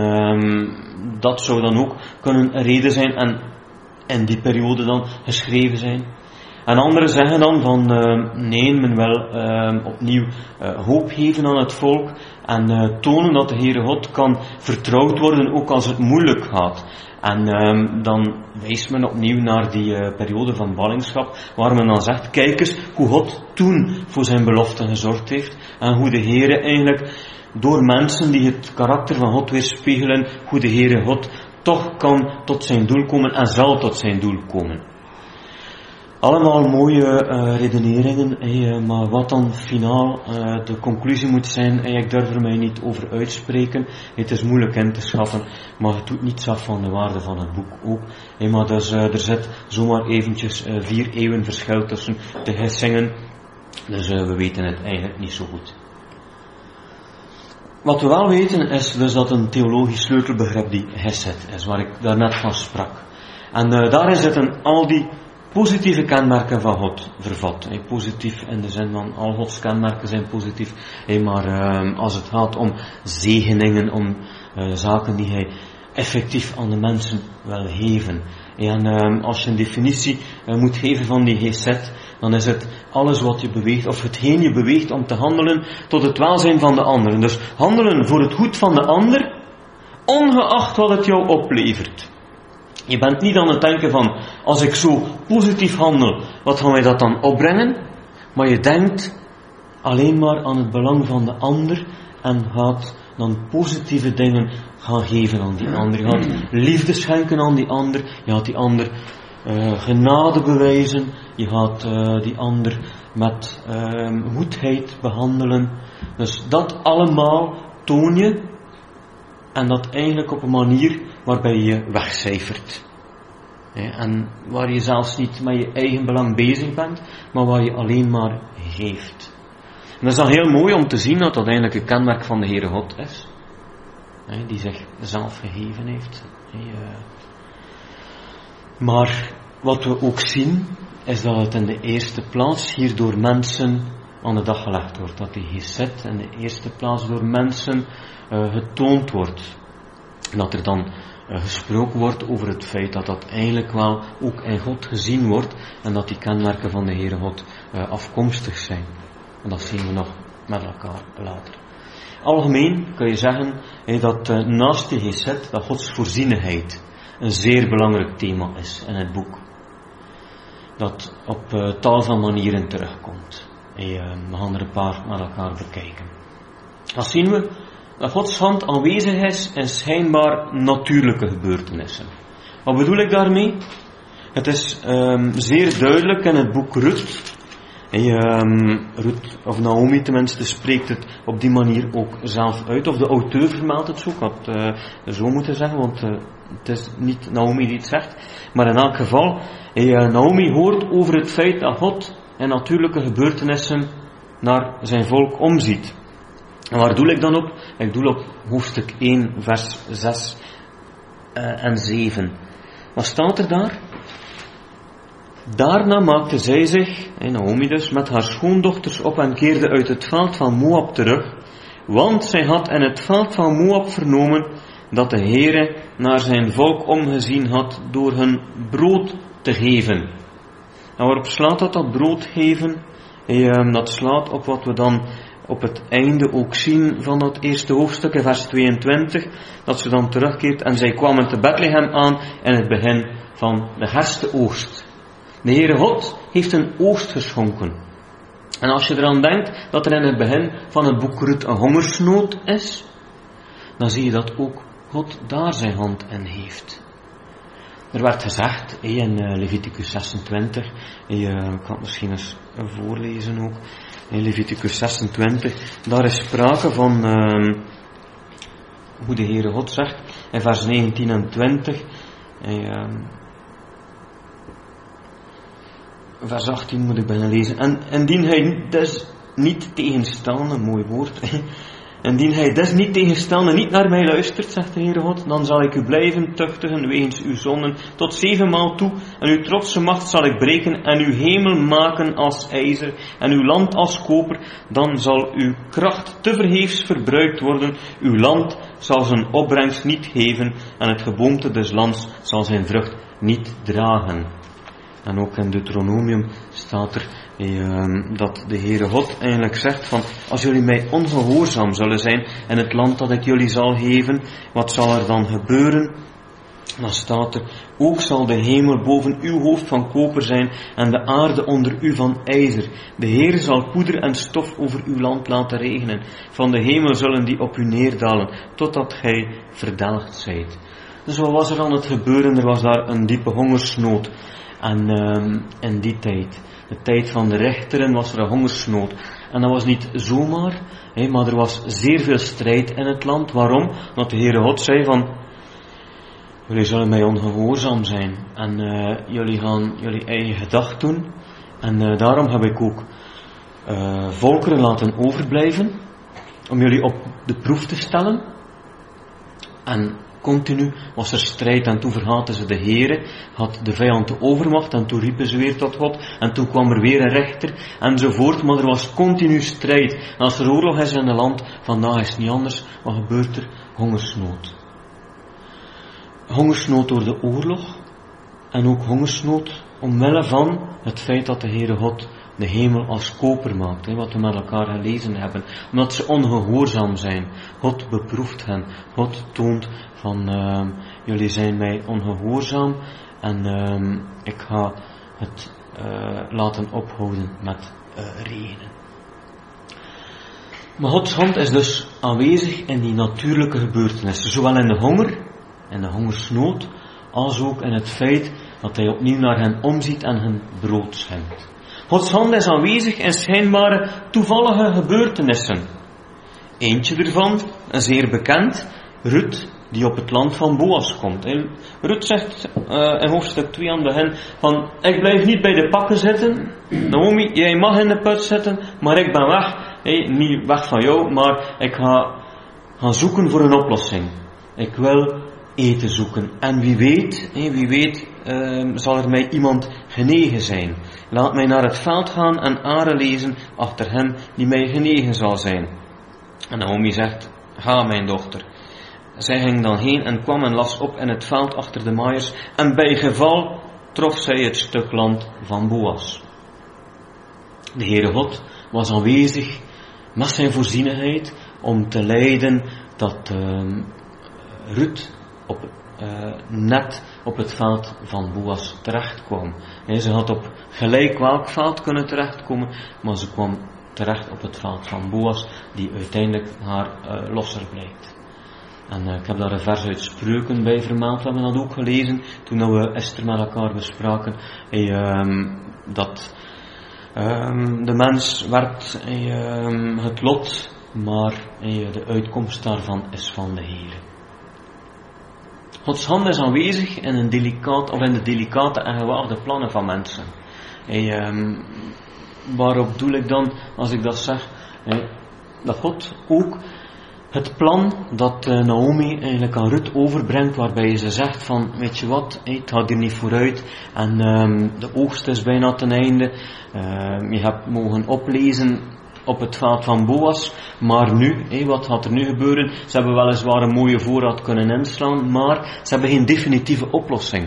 dat zou dan ook kunnen een reden zijn en in die periode dan geschreven zijn. En anderen zeggen dan van nee, men wil opnieuw hoop geven aan het volk en tonen dat de Heere God kan vertrouwd worden ook als het moeilijk gaat. En dan wijst men opnieuw naar die periode van ballingschap, waar men dan zegt, kijk eens hoe God toen voor zijn belofte gezorgd heeft en hoe de Heere eigenlijk door mensen die het karakter van God weerspiegelen, hoe de Heere God toch kan tot zijn doel komen en zal tot zijn doel komen. Allemaal mooie redeneringen, maar wat dan finaal de conclusie moet zijn, ik durf er mij niet over uitspreken. Het is moeilijk in te schatten, maar het doet niets af van de waarde van het boek ook. Maar dus, er zit zomaar eventjes 4 eeuwen verschil tussen de gissingen, dus we weten het eigenlijk niet zo goed. Wat we wel weten is dus dat een theologisch sleutelbegrip die gesed is, waar ik daarnet van sprak. En daarin zitten al die positieve kenmerken van God vervat. Positief in de zin van al Gods kenmerken zijn positief. Maar als het gaat om zegeningen, om zaken die hij effectief aan de mensen wil geven. En als je een definitie moet geven van die gesed, dan is het alles wat je beweegt, of hetgeen je beweegt om te handelen tot het welzijn van de anderen. Dus handelen voor het goed van de ander, ongeacht wat het jou oplevert. Je bent niet aan het denken van, als ik zo positief handel, wat gaan wij dat dan opbrengen? Maar je denkt alleen maar aan het belang van de ander en gaat dan positieve dingen gaan geven aan die ander. Je gaat liefde schenken aan die ander, je gaat die ander genade bewijzen, je gaat die ander met goedheid behandelen. Dus dat allemaal toon je, en dat eigenlijk op een manier waarbij je wegcijfert. En waar je zelfs niet met je eigen belang bezig bent, maar waar je alleen maar geeft. En dat is dan heel mooi om te zien dat dat eigenlijk een kenmerk van de Heere God is. Die zich zelf gegeven heeft. Maar wat we ook zien, is dat het in de eerste plaats hier door mensen aan de dag gelegd wordt. Dat die gesed in de eerste plaats door mensen getoond wordt. En dat er dan gesproken wordt over het feit dat dat eigenlijk wel ook in God gezien wordt en dat die kenmerken van de Heere God afkomstig zijn. En dat zien we nog met elkaar later. Algemeen kun je zeggen dat naast die Gesed, dat Gods voorzienigheid een zeer belangrijk thema is in het boek. Dat op tal van manieren terugkomt. We gaan er een paar met elkaar bekijken. Dan zien we dat Gods hand aanwezig is in schijnbaar natuurlijke gebeurtenissen. Wat bedoel ik daarmee? Het is zeer duidelijk in het boek Ruth. Ruth, of Naomi tenminste, spreekt het op die manier ook zelf uit. Of de auteur vermeldt het zo, ik had zo moeten zeggen, want het is niet Naomi die het zegt. Maar in elk geval, Naomi hoort over het feit dat God in natuurlijke gebeurtenissen naar zijn volk omziet. En waar doel ik dan op? Ik doel op hoofdstuk 1, vers 6 en 7. Wat staat er daar? Daarna maakte zij zich, Naomi dus, met haar schoondochters op en keerde uit het veld van Moab terug, want zij had in het veld van Moab vernomen dat de Heere naar zijn volk omgezien had door hun brood te geven. En waarop slaat dat brood geven? Dat slaat op wat we dan op het einde ook zien van dat eerste hoofdstuk, vers 22, dat ze dan terugkeert en zij kwamen te Bethlehem aan in het begin van de herfstoogst. De Heere God heeft een oogst geschonken. En als je eraan denkt dat er in het begin van het boek Ruth een hongersnood is, dan zie je dat ook God daar zijn hand in heeft. Er werd gezegd in Leviticus 26, ik kan het misschien eens voorlezen ook, in Leviticus 26, daar is sprake van hoe de Heere God zegt, in vers 19 en 20, vers 18 moet ik bijna lezen. En indien hij dus niet tegenstaande, mooi woord, indien hij dus niet tegenstaande niet naar mij luistert, zegt de Heere God, dan zal ik u blijven tuchtigen wegens uw zonden tot 7 maal toe, en uw trotse macht zal ik breken, en uw hemel maken als ijzer, en uw land als koper, dan zal uw kracht tevergeefs verbruikt worden, uw land zal zijn opbrengst niet geven, en het geboomte des lands zal zijn vrucht niet dragen. En ook in Deuteronomium staat er dat de Heere God eigenlijk zegt van, als jullie mij ongehoorzaam zullen zijn in het land dat ik jullie zal geven, wat zal er dan gebeuren? Dan staat er, ook zal de hemel boven uw hoofd van koper zijn en de aarde onder u van ijzer. De Heer zal poeder en stof over uw land laten regenen. Van de hemel zullen die op u neerdalen, totdat gij verdelgd zijt. Dus wat was er aan het gebeuren? Er was daar een diepe hongersnood. En in die tijd, de tijd van de rechteren, was er een hongersnood. En dat was niet zomaar, maar er was zeer veel strijd in het land. Waarom? Want de Heere God zei van, jullie zullen mij ongehoorzaam zijn. En jullie gaan jullie eigen gedacht doen. En daarom heb ik ook volkeren laten overblijven, om jullie op de proef te stellen. En continu was er strijd en toen vergaten ze de Heere, had de vijand de overmacht en toen riepen ze weer tot God en toen kwam er weer een rechter enzovoort, maar er was continu strijd. En als er oorlog is in een land, vandaag is het niet anders, wat gebeurt er? Hongersnood. Hongersnood door de oorlog en ook hongersnood omwille van het feit dat de Heere God de hemel als koper maakt, wat we met elkaar gelezen hebben, omdat ze ongehoorzaam zijn. God beproeft hen, God toont van, jullie zijn mij ongehoorzaam en ik ga het laten ophouden met regenen. Maar Gods hand is dus aanwezig in die natuurlijke gebeurtenissen, zowel in de honger, in de hongersnood, als ook in het feit dat hij opnieuw naar hen omziet en hen brood schenkt. Gods hand is aanwezig in schijnbare toevallige gebeurtenissen. Eentje ervan, een zeer bekend, Ruth, die op het land van Boas komt. Ruth zegt in hoofdstuk 2 aan het begin van, ik blijf niet bij de pakken zitten. Naomi, jij mag in de put zitten, maar ik ben weg. Niet weg van jou, maar ik ga gaan zoeken voor een oplossing. Ik wil eten zoeken. En wie weet zal er mij iemand genegen zijn. Laat mij naar het veld gaan en aren lezen achter hem die mij genegen zal zijn. En Naomi zegt, ga mijn dochter. zij ging dan heen en kwam en las op in het veld achter de maaiers. En bij geval trof zij het stuk land van Boas. De Heere God was aanwezig met zijn voorzienigheid om te leiden dat Ruth net op het veld van Boas terecht kwam. Ze had op gelijk welk veld kunnen terechtkomen, maar ze kwam terecht op het veld van Boas, die uiteindelijk haar losser blijkt. En ik heb daar een vers uit Spreuken bij vermeld, we hebben dat ook gelezen, toen we Esther met elkaar bespraken, dat de mens werpt het lot, maar de uitkomst daarvan is van de Heer. Gods hand is aanwezig in de delicate en gewaagde plannen van mensen. Waarop doel ik dan als ik dat zeg? Dat God ook het plan dat Naomi eigenlijk aan Ruth overbrengt, waarbij ze zegt van, weet je wat, het gaat hier niet vooruit en de oogst is bijna ten einde. Je hebt mogen oplezen op het veld van Boas, maar nu, wat gaat er nu gebeuren? Ze hebben weliswaar een mooie voorraad kunnen inslaan, maar ze hebben geen definitieve oplossing.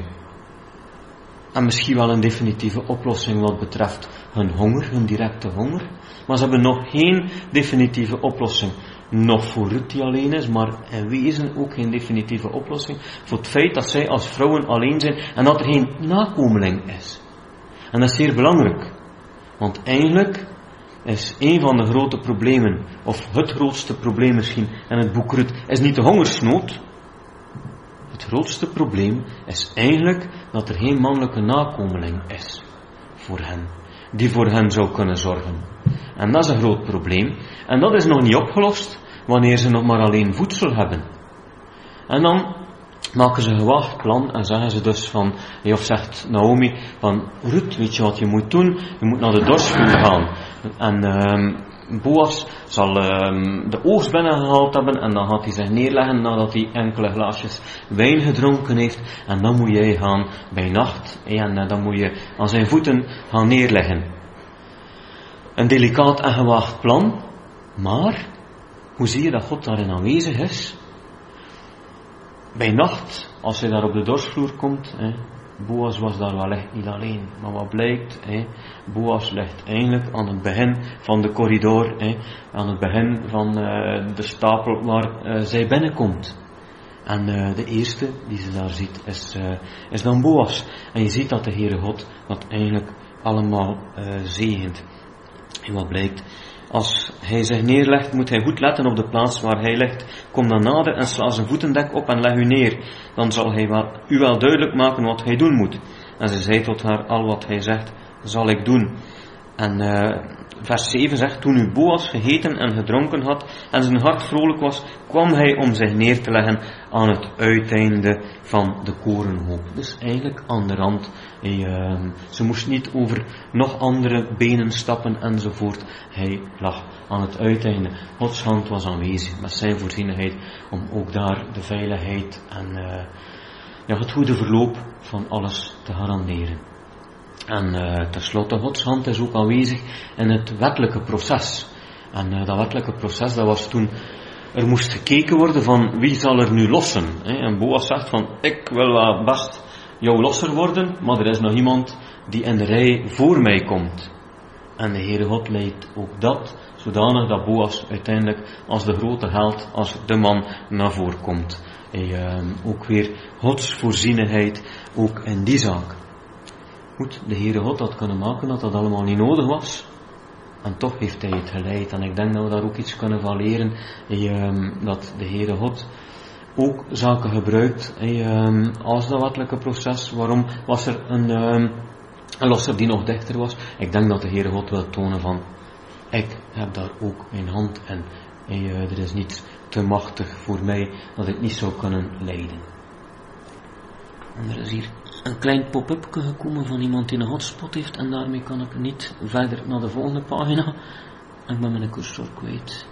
En misschien wel een definitieve oplossing wat betreft hun honger, hun directe honger, maar ze hebben nog geen definitieve oplossing. Nog voor Ruth die alleen is, maar in wezen ook geen definitieve oplossing voor het feit dat zij als vrouwen alleen zijn en dat er geen nakomeling is. En dat is zeer belangrijk, want eigenlijk is een van de grote problemen, of het grootste probleem misschien in het boek Ruth, is niet de hongersnood. Het grootste probleem is eigenlijk dat er geen mannelijke nakomeling is voor hen, die voor hen zou kunnen zorgen. En dat is een groot probleem. En dat is nog niet opgelost wanneer ze nog maar alleen voedsel hebben. En dan maken ze een gewaagd plan en zeggen ze dus van, of zegt Naomi van, Ruth, weet je wat je moet doen? Je moet naar de dorsvloer gaan. En Boas zal de oogst binnengehaald hebben en dan gaat hij zich neerleggen nadat hij enkele glaasjes wijn gedronken heeft. En dan moet jij gaan bij nacht en dan moet je aan zijn voeten gaan neerleggen. Een delicaat en gewaagd plan, maar hoe zie je dat God daarin aanwezig is? Bij nacht, als hij daar op de dorsvloer komt, Boas was daar wel echt niet alleen. Maar wat blijkt, Boas ligt eigenlijk aan het begin van de corridor, aan het begin van de stapel waar zij binnenkomt. En de eerste die ze daar ziet is dan Boas. En je ziet dat de Heere God dat eigenlijk allemaal zegent. En wat blijkt, als hij zich neerlegt, moet hij goed letten op de plaats waar hij ligt. Kom dan nader en sla zijn voetendek op en leg u neer. Dan zal hij u wel duidelijk maken wat hij doen moet. En ze zei tot haar, al wat hij zegt, zal ik doen. En vers 7 zegt, toen nu Boas gegeten en gedronken had en zijn hart vrolijk was, kwam hij om zich neer te leggen aan het uiteinde van de korenhoop. Dus eigenlijk aan de rand. Ze moest niet over nog andere benen stappen enzovoort. Hij lag aan het uiteinde. Gods hand was aanwezig met zijn voorzienigheid om ook daar de veiligheid en het goede verloop van alles te garanderen. En tenslotte, Gods hand is ook aanwezig in het wettelijke proces. En dat wettelijke proces, dat was toen er moest gekeken worden van wie zal er nu lossen. En Boas zegt van, ik wil wel best jou losser worden, maar er is nog iemand die in de rij voor mij komt. En de Heere God leidt ook dat, zodanig dat Boas uiteindelijk als de grote held, als de man naar voren komt. Ook weer Gods voorzienigheid, ook in die zaak. Goed, de Heere God had kunnen maken dat dat allemaal niet nodig was. En toch heeft hij het geleid. En ik denk dat we daar ook iets kunnen van leren. Dat de Heere God ook zaken gebruikt als dat wettelijke proces. Waarom was er een losser die nog dichter was? Ik denk dat de Heere God wil tonen van, ik heb daar ook mijn hand in. Er is niets te machtig voor mij dat ik niet zou kunnen leiden. En er is hier een klein pop-upje gekomen van iemand die een hotspot heeft en daarmee kan ik niet verder naar de volgende pagina. Ik ben mijn cursor kwijt.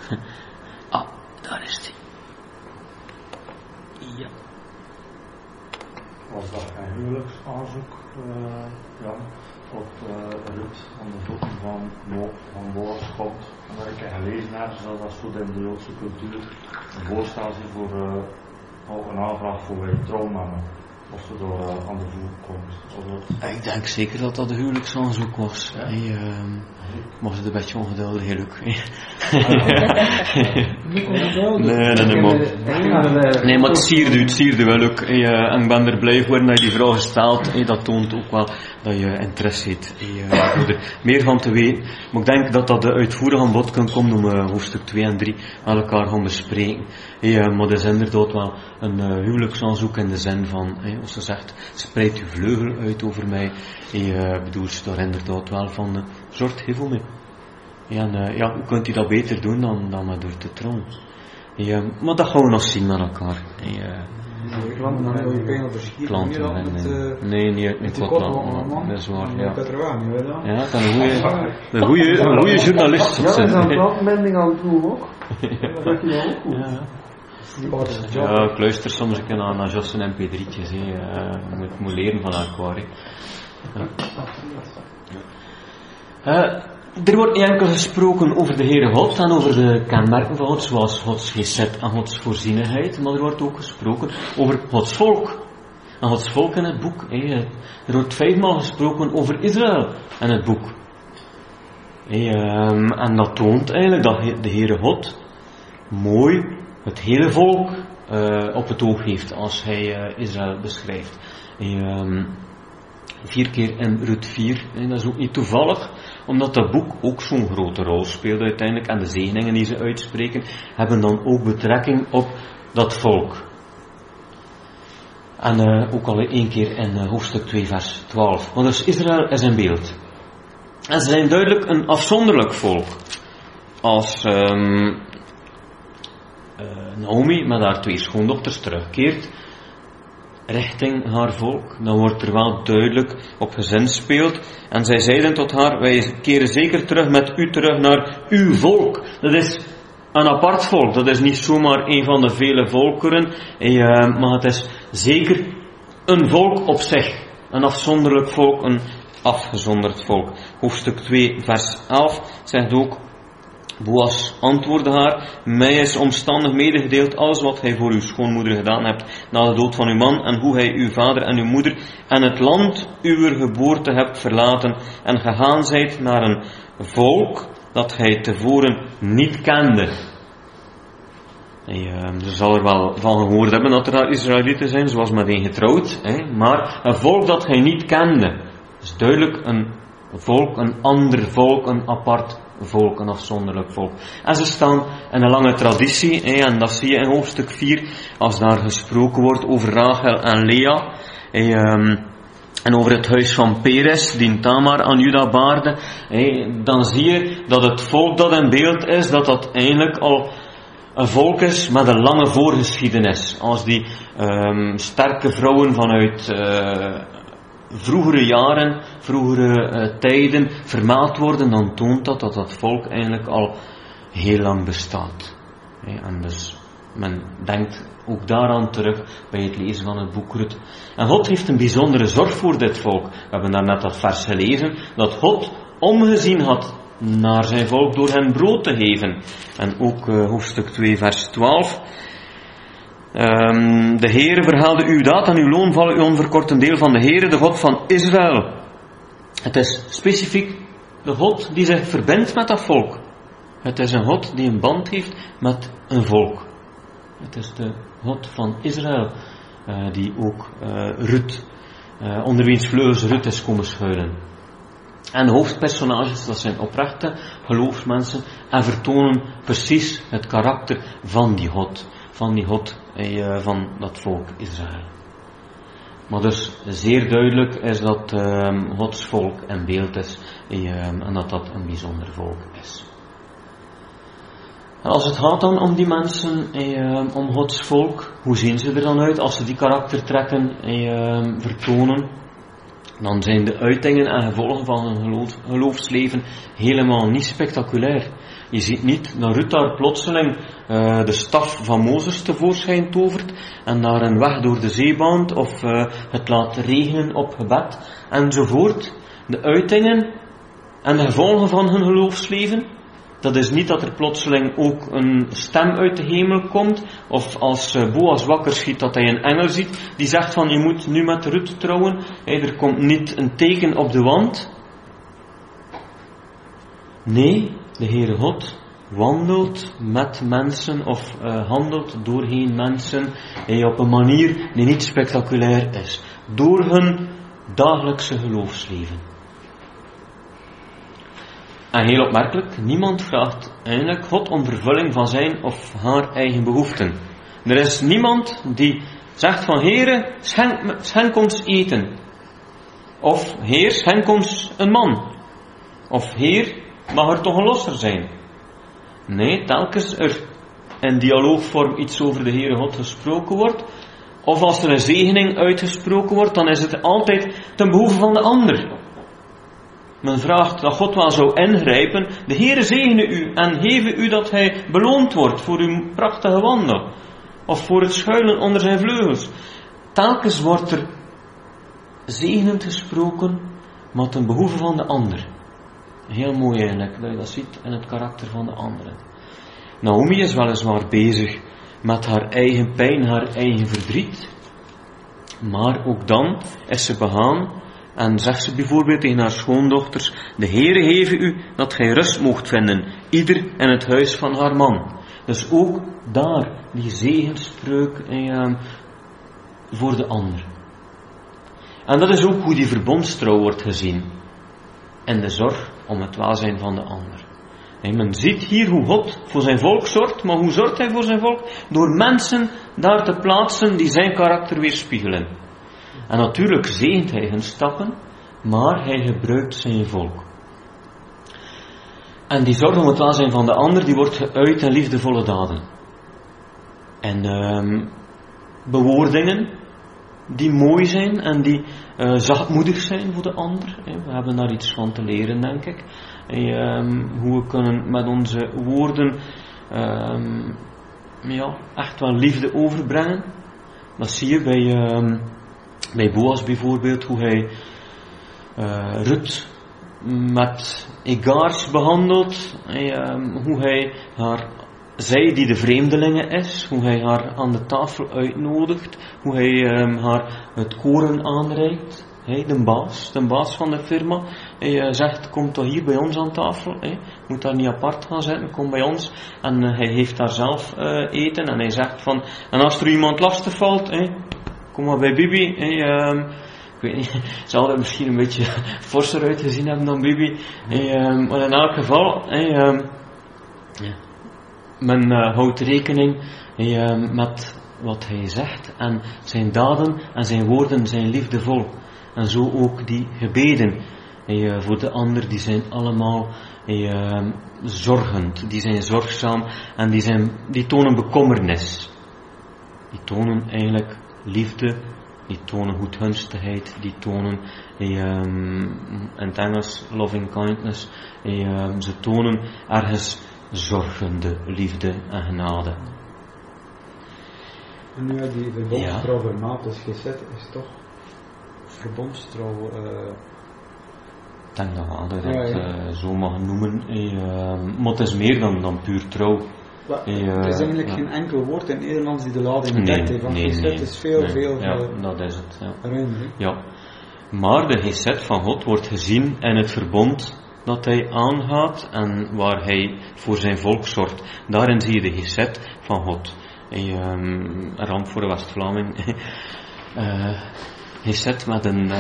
Daar is die. Ja. Was dat geen huwelijksaanzoek, Jan? tot Rut aan de voeten van Boas komt. En dat ik gelezen heb, dat is in de Joodse cultuur een voorstel voor een aanvraag voor een trouwmannen. Als ze door aan de voet komt. Ik denk zeker dat dat de huwelijksaanzoek was. Ja. Maar het een beetje ongeduldig, heel leuk. Nee, maar het sierde wel ook. En ik ben er blij voor dat je die vraag stelt. Dat toont ook wel dat je interesse hebt. Om er meer van te weten. Maar ik denk dat dat uitvoerig aan bod kan komen om hoofdstuk 2 en 3 aan elkaar gaan bespreken. Maar dat is inderdaad wel een huwelijksaanzoek in de zin van, als ze zegt, spreid uw vleugel uit over mij. Bedoelt ze daar inderdaad wel van, zorg heel veel mee. Hoe kunt u dat beter doen dan met door te trouwen? Maar dat gaan we nog zien met elkaar. Klanten dan wil je pijn verschieten. Klanten, nee, niet wat klanten. Dat is waar, ja. Ja, dat is een goede journalist. Ja, dat is een klantenbinding aan het doen ook. Dat heb je dan ook goed. Ja, ik luister soms een keer naar Jos en mp3'tjes. Je moet leren van elkaar. Er wordt niet enkel gesproken over de Heere God en over de kenmerken van God, zoals Gods gezet en Gods voorzienigheid, maar er wordt ook gesproken over Gods volk. En Gods volk in het boek. Er wordt 5-maal gesproken over Israël in het boek. En dat toont eigenlijk dat de Heere God mooi het hele volk op het oog heeft als hij Israël beschrijft. 4 keer in Rut 4, en dat is ook niet toevallig, omdat dat boek ook zo'n grote rol speelt uiteindelijk, en de zegeningen die ze uitspreken, hebben dan ook betrekking op dat volk. En ook al 1 keer in hoofdstuk 2 vers 12. Want dus Israël is een beeld. En ze zijn duidelijk een afzonderlijk volk. Als Naomi met haar 2 schoondochters terugkeert richting haar volk, dan wordt er wel duidelijk op gezinspeeld. En zij zeiden tot haar, wij keren zeker terug met u terug naar uw volk. Dat is een apart volk, dat is niet zomaar een van de vele volkeren, maar het is zeker een volk op zich. Een afzonderlijk volk, een afgezonderd volk. Hoofdstuk 2 vers 11 zegt ook, Boas antwoordde haar, mij is omstandig medegedeeld alles wat gij voor uw schoonmoeder gedaan hebt na de dood van uw man, en hoe gij uw vader en uw moeder en het land uwer geboorte hebt verlaten en gegaan zijt naar een volk dat gij tevoren niet kende. Ze zal er wel van gehoord hebben dat er daar Israëlieten zijn, zoals met een getrouwd, maar een volk dat gij niet kende. Dat is duidelijk een volk, een ander volk, een apart volk, een afzonderlijk volk. En ze staan in een lange traditie, en dat zie je in hoofdstuk 4, als daar gesproken wordt over Rachel en Lea, en over het huis van Peres, die Tamar aan Juda baarde, dan zie je dat het volk dat in beeld is, dat eigenlijk al een volk is met een lange voorgeschiedenis. Als die sterke vrouwen vanuit vroegere jaren, vroegere tijden vermeld worden, dan toont dat volk eigenlijk al heel lang bestaat. En dus men denkt ook daaraan terug bij het lezen van het boek Rut. En God heeft een bijzondere zorg voor dit volk. We hebben daarnet dat vers gelezen, dat God omgezien had naar zijn volk door hen brood te geven. En ook hoofdstuk 2 vers 12. De Heere verhaalde uw daad en uw loon vallen u onverkort een deel van de Heere, de God van Israël. Het is specifiek de God die zich verbindt met dat volk. Het is een God die een band heeft met een volk. Het is de God van Israël die ook Rut, onder wiens vleugels Rut is komen schuilen. En de hoofdpersonages, dat zijn oprechte geloofsmensen en vertonen precies het karakter van die God. Van dat volk Israël. Maar dus zeer duidelijk is dat Gods volk een beeld is en dat dat een bijzonder volk is. En als het gaat dan om die mensen, om Gods volk, hoe zien ze er dan uit als ze die karaktertrekken vertonen? Dan zijn de uitingen en gevolgen van een geloofsleven helemaal niet spectaculair. Je ziet niet dat Rut daar plotseling de staf van Mozes tevoorschijn tovert en daar een weg door de zee baant of het laat regenen op gebed enzovoort. de uitingen en de gevolgen van hun geloofsleven. Dat is niet dat er plotseling ook een stem uit de hemel komt, of als Boas wakker schiet dat hij een engel ziet, die zegt van je moet nu met Rut trouwen. Er komt niet een teken op de wand. Nee, de Heere God wandelt met mensen of handelt doorheen mensen op een manier die niet spectaculair is. Door hun dagelijkse geloofsleven. En heel opmerkelijk, niemand vraagt eigenlijk God om vervulling van zijn of haar eigen behoeften. Er is niemand die zegt van Heere, schenk ons eten. Of Heer, schenk ons een man. Of Heer, mag er toch een losser zijn. Nee, telkens er in dialoogvorm iets over de Heere God gesproken wordt, of als er een zegening uitgesproken wordt, dan is het altijd ten behoeve van de ander. Men vraagt dat God wel zou ingrijpen. De Heere zegene u en geve u dat hij beloond wordt voor uw prachtige wandel. Of voor het schuilen onder zijn vleugels. Telkens wordt er zegenend gesproken, maar ten behoeve van de ander. Heel mooi eigenlijk, dat je dat ziet in het karakter van de anderen. Naomi is weliswaar bezig met haar eigen pijn, haar eigen verdriet. Maar ook dan is ze begaan en zegt ze bijvoorbeeld tegen haar schoondochters: de Heere geve u dat gij rust moogt vinden, ieder in het huis van haar man. Dus ook daar die zegenspreuk voor de ander. En dat is ook hoe die verbondstrouw wordt gezien. En de zorg om het welzijn van de ander. En men ziet hier hoe God voor zijn volk zorgt, maar hoe zorgt hij voor zijn volk? Door mensen daar te plaatsen die zijn karakter weerspiegelen. En natuurlijk zegent hij hun stappen, maar hij gebruikt zijn volk. En die zorg om het welzijn van de ander, die wordt geuit in liefdevolle daden. En bewoordingen die mooi zijn en die zachtmoedig zijn voor de ander. We hebben daar iets van te leren, denk ik. Hoe we kunnen met onze woorden echt wel liefde overbrengen. Dat zie je bij Boas bijvoorbeeld, hoe hij Rut met egaars behandelt, hoe hij zij die de vreemdelinge is, hoe hij haar aan de tafel uitnodigt, hoe hij haar het koren aanreikt. De baas van de firma, hij zegt, kom toch hier bij ons aan tafel, moet daar niet apart gaan zitten, kom bij ons. En hij heeft daar zelf eten en hij zegt van, en als er iemand lastig valt, kom maar bij Bibi. Ik weet niet, zal er misschien een beetje forser uitgezien hebben dan Bibi. Maar in elk geval, men houdt rekening met wat hij zegt en zijn daden en zijn woorden zijn liefdevol. En zo ook die gebeden voor de ander, die zijn allemaal zorgend, die zijn zorgzaam en die tonen bekommernis. Die tonen eigenlijk liefde, die tonen goedgunstigheid, die tonen in het Engels loving kindness, ze tonen ergens zorgende liefde en genade. En nu die verbondstrouw vermaat is gezet, is toch verbondstrouw. Ik denk dat we dat zo mag noemen. Maar het is meer dan puur trouw. Het is eigenlijk geen enkel woord in het Nederlands die de lading dekt. Want gezet is veel. Ja, dat is het. Ja. Ruimer, ja. Maar de gezet van God wordt gezien in het verbond dat hij aangaat en waar hij voor zijn volk zorgt. Daarin zie je de gezet van God. Een ramp voor de West-Vlaming. Hij zit met een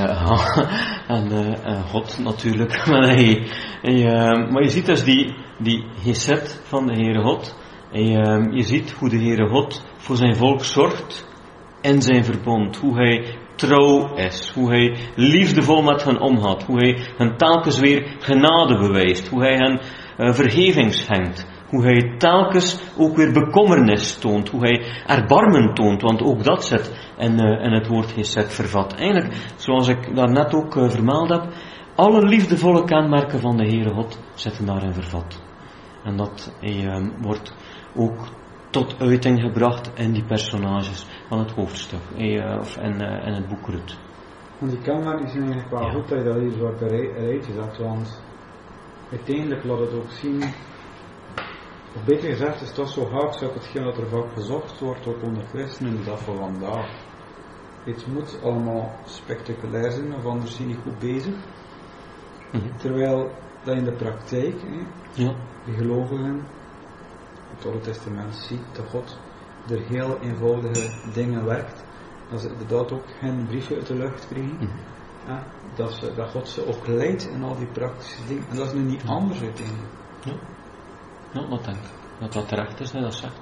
God natuurlijk. Maar je ziet dus die gezet van de Heere God. Je ziet hoe de Heere God voor zijn volk zorgt in zijn verbond. Hoe hij trouw is. Hoe hij liefdevol met hen omgaat. Hoe hij hen telkens weer genade bewijst. Hoe hij hen vergeving schenkt. Hoe hij telkens ook weer bekommernis toont. Hoe hij erbarmen toont. Want ook dat zit in het woord gezet vervat. Eigenlijk, zoals ik daarnet ook vermeld heb. Alle liefdevolle kenmerken van de Heere God zitten daarin vervat. En dat wordt ook tot uiting gebracht in die personages van het hoofdstuk. Of in het boek Rut. Want die kenmerken zijn eigenlijk wel goed dat je dat hier zo op een rijtje zet, want uiteindelijk laat het ook zien, of beter gezegd is dat zo haaks op hetgeen dat er vaak gezocht wordt, ook onder christenen in de dag van vandaag. Het moet allemaal spectaculair zijn, of anders zijn die goed bezig. Terwijl dat in de praktijk, de gelovigen, het Oude Testament ziet dat God door heel eenvoudige dingen werkt. Dat ze inderdaad ook geen briefje uit de lucht krijgen. Dat God ze ook leidt in al die praktische dingen. En dat is nu niet anders uiteindelijk. Ja, dat denk ik. Dat dat terecht is, dat zegt.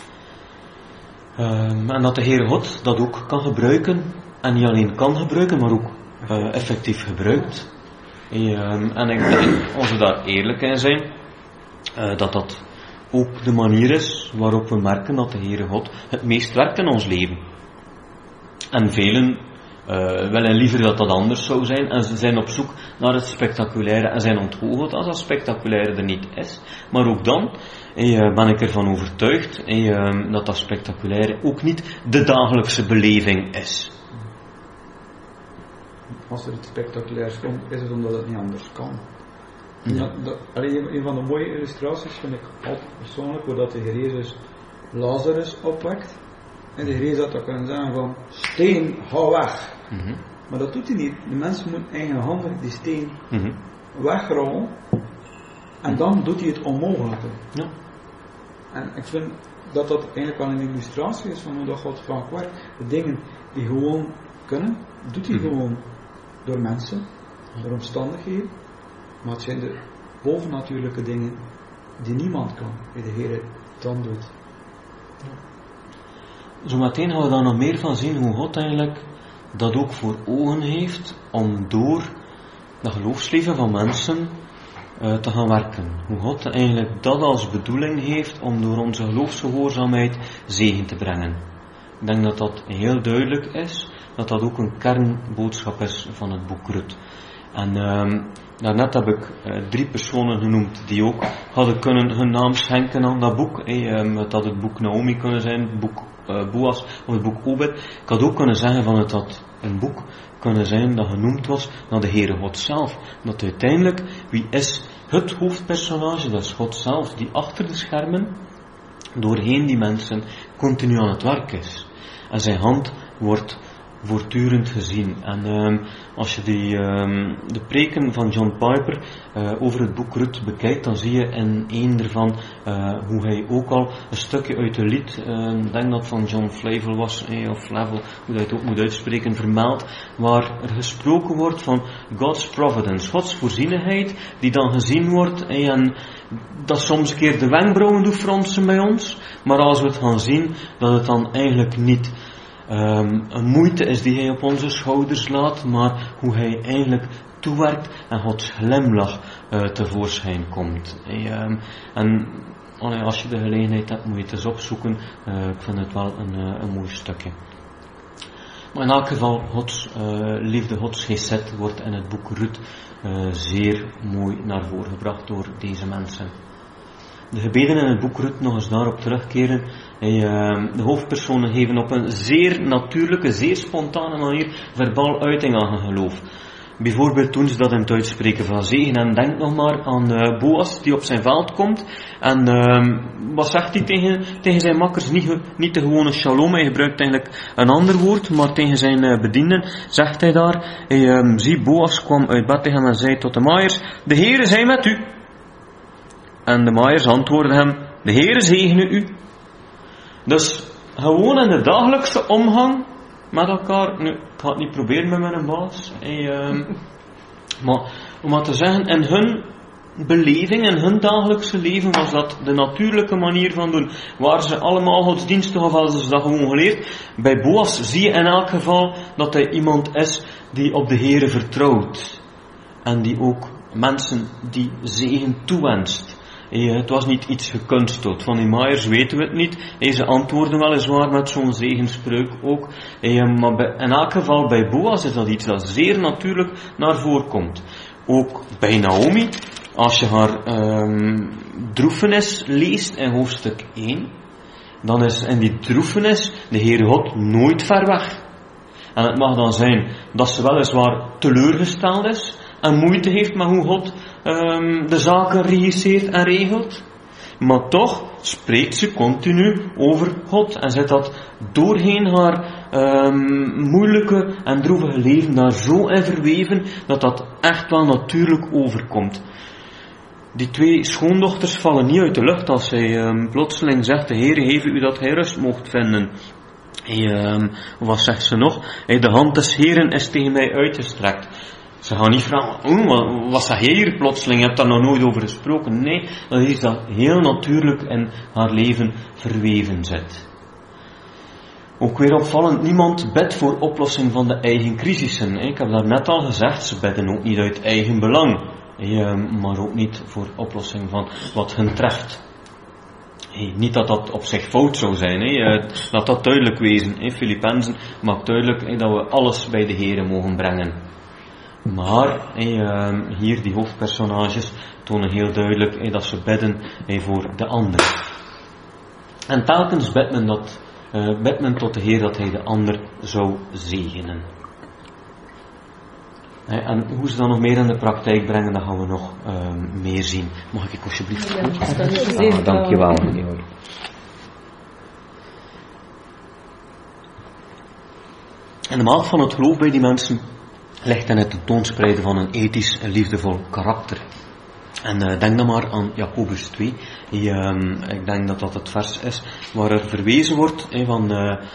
En dat de Heere God dat ook kan gebruiken. En niet alleen kan gebruiken, maar ook effectief gebruikt. En ik denk, als we daar eerlijk in zijn, dat dat ook de manier is waarop we merken dat de Heere God het meest werkt in ons leven. En velen willen liever dat dat anders zou zijn en ze zijn op zoek naar het spectaculaire en zijn ontgoocheld als dat spectaculaire er niet is. Maar ook dan ben ik ervan overtuigd dat dat spectaculaire ook niet de dagelijkse beleving is. Als er iets spectaculairs komt, is het omdat het niet anders kan. Een van de mooie illustraties vind ik altijd persoonlijk, hoe dat de Heer Jezus Lazarus opwekt. En de Heer Jezus had dat kunnen zeggen van, steen, hou weg. Maar dat doet hij niet. De mensen moeten eigenhandig die steen wegrollen. En dan doet hij het onmogelijke. Ja. En ik vind dat dat eigenlijk wel een illustratie is van hoe dat God vaak werkt. De dingen die gewoon kunnen, doet hij gewoon door mensen, door omstandigheden. Maar het zijn de bovennatuurlijke dingen die niemand kan, die de Heer dan doet. Zometeen gaan we daar nog meer van zien hoe God eigenlijk dat ook voor ogen heeft om door dat geloofsleven van mensen te gaan werken. Hoe God eigenlijk dat als bedoeling heeft om door onze geloofsgehoorzaamheid zegen te brengen. Ik denk dat dat heel duidelijk is, dat dat ook een kernboodschap is van het boek Rut. En daarnet heb ik 3 personen genoemd die ook hadden kunnen hun naam schenken aan dat boek. Het had het boek Naomi kunnen zijn, het boek Boas of het boek Obed. Ik had ook kunnen zeggen van het had een boek kunnen zijn dat genoemd was naar de Heere God zelf. Dat uiteindelijk, wie is het hoofdpersonage? Dat is God zelf, die achter de schermen, doorheen die mensen, continu aan het werk is. En zijn hand wordt voortdurend gezien. En als je de preken van John Piper over het boek Rut bekijkt, dan zie je in één ervan hoe hij ook al een stukje uit de lied, ik denk dat van John Flavel was, of Flavel, hoe hij het ook moet uitspreken, vermeld, waar er gesproken wordt van God's providence, Gods voorzienigheid, die dan gezien wordt, en dat soms een keer de wenkbrauwen doet fronsen bij ons, maar als we het gaan zien, dat het dan eigenlijk niet een moeite is die hij op onze schouders laat, maar hoe hij eigenlijk toewerkt en Gods glimlach tevoorschijn komt. En als je de gelegenheid hebt, moet je het eens opzoeken. Ik vind het wel een mooi stukje. Maar in elk geval, Gods liefde, Gods geset wordt in het boek Rut zeer mooi naar voren gebracht door deze mensen. De gebeden in het boek Rut, nog eens daarop terugkeren. De hoofdpersonen geven op een zeer natuurlijke, zeer spontane manier verbaal uiting aan hun geloof. Bijvoorbeeld doen ze dat in het uitspreken van zegen. En denk nog maar aan Boas die op zijn veld komt. En wat zegt hij tegen zijn makkers? Niet de gewone shalom, hij gebruikt eigenlijk een ander woord. Maar tegen zijn bedienden zegt hij daar. Zie, Boas kwam uit Bethlehem en zei tot de maaiers: de Heere zij met u. En de maaiers antwoordden hem: de Heere zegene u. Dus gewoon in de dagelijkse omgang met elkaar. Nu, ik ga het niet proberen met mijn baas. Maar om maar te zeggen, in hun beleving, in hun dagelijkse leven was dat de natuurlijke manier van doen. Waren ze allemaal godsdienstig of hadden ze dat gewoon geleerd? Bij Boas zie je in elk geval dat hij iemand is die op de Heere vertrouwt. En die ook mensen die zegen toewenst. Het was niet iets gekunsteld. Van die maaiers weten we het niet. Ze antwoorden weliswaar met zo'n zegenspreuk ook. Maar in elk geval bij Boas is dat iets dat zeer natuurlijk naar voren komt. Ook bij Naomi, als je haar droefenis leest in hoofdstuk 1, dan is in die droefenis de Heere God nooit ver weg. En het mag dan zijn dat ze weliswaar teleurgesteld is en moeite heeft met hoe God de zaken regisseert en regelt. Maar toch spreekt ze continu over God en zet dat doorheen haar moeilijke en droevige leven daar zo in verweven dat dat echt wel natuurlijk overkomt. Die 2 schoondochters vallen niet uit de lucht als zij plotseling zegt: de Heer geeft u dat gij rust moogt vinden. Wat zegt ze nog? De hand des Heeren is tegen mij uitgestrekt. Ze gaan niet vragen: wat zeg jij hier plotseling? Je hebt daar nog nooit over gesproken. Nee, dat is dat heel natuurlijk in haar leven verweven zit. Ook weer opvallend, niemand bidt voor oplossing van de eigen crisissen. Ik heb daar net al gezegd, ze bidden ook niet uit eigen belang. Maar ook niet voor oplossing van wat hen treft. Niet dat dat op zich fout zou zijn, laat dat duidelijk wezen. Filippenzen maakt duidelijk dat we alles bij de Heere mogen brengen. Maar hier die hoofdpersonages tonen heel duidelijk dat ze bidden voor de ander. En telkens bidt men tot de Heer dat hij de ander zou zegenen. En hoe ze dat nog meer in de praktijk brengen, dat gaan we nog meer zien. Mag ik alsjeblieft? Ja, dankjewel. En de maat van het geloof bij die mensen ligt in het tentoonspreiden van een ethisch en liefdevol karakter. En denk dan maar aan Jacobus 2. Ik denk dat dat het vers is waar er verwezen wordt van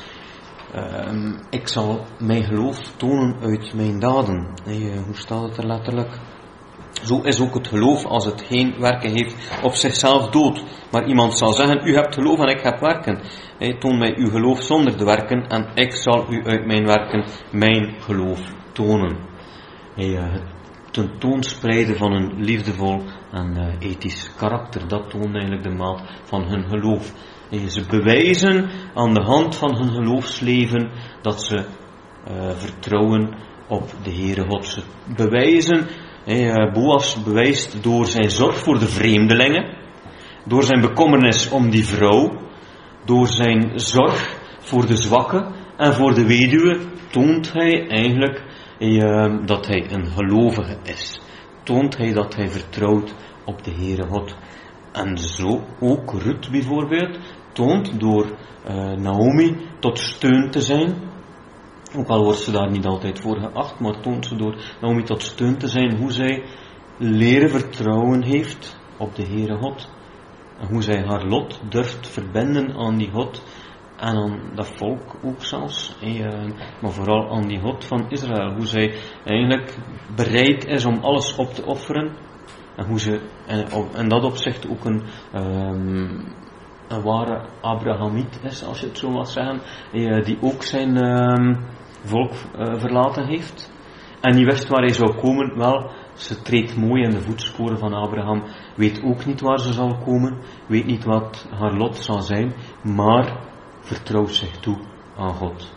ik zal mijn geloof tonen uit mijn daden. Hoe staat het er letterlijk? Zo is ook het geloof, als het geen werken heeft, op zichzelf dood. Maar iemand zal zeggen: u hebt geloof en ik heb werken. Toon mij uw geloof zonder de werken en ik zal u uit mijn werken mijn geloof tonen. Het tentoonspreiden van een liefdevol en ethisch karakter, dat toont eigenlijk de maat van hun geloof. Ze bewijzen aan de hand van hun geloofsleven dat ze vertrouwen op de Heere God. Ze bewijzen, Boas bewijst door zijn zorg voor de vreemdelingen, door zijn bekommernis om die vrouw, door zijn zorg voor de zwakke en voor de weduwe, toont hij eigenlijk dat hij een gelovige is. Toont hij dat hij vertrouwt op de Heere God. En zo ook Ruth bijvoorbeeld toont door Naomi tot steun te zijn. Ook al wordt ze daar niet altijd voor geacht, maar toont ze door Naomi tot steun te zijn hoe zij leren vertrouwen heeft op de Heere God. En hoe zij haar lot durft verbinden aan die God en aan dat volk ook zelfs. Maar vooral aan die God van Israël. Hoe zij eigenlijk bereid is om alles op te offeren. En hoe ze in dat opzicht ook een ware Abrahamiet is, als je het zo mag zeggen. Die ook zijn volk verlaten heeft. En die wist waar hij zou komen. Wel, ze treedt mooi in de voetsporen van Abraham. Weet ook niet waar ze zal komen. Weet niet wat haar lot zal zijn. Maar vertrouwt zich toe aan God.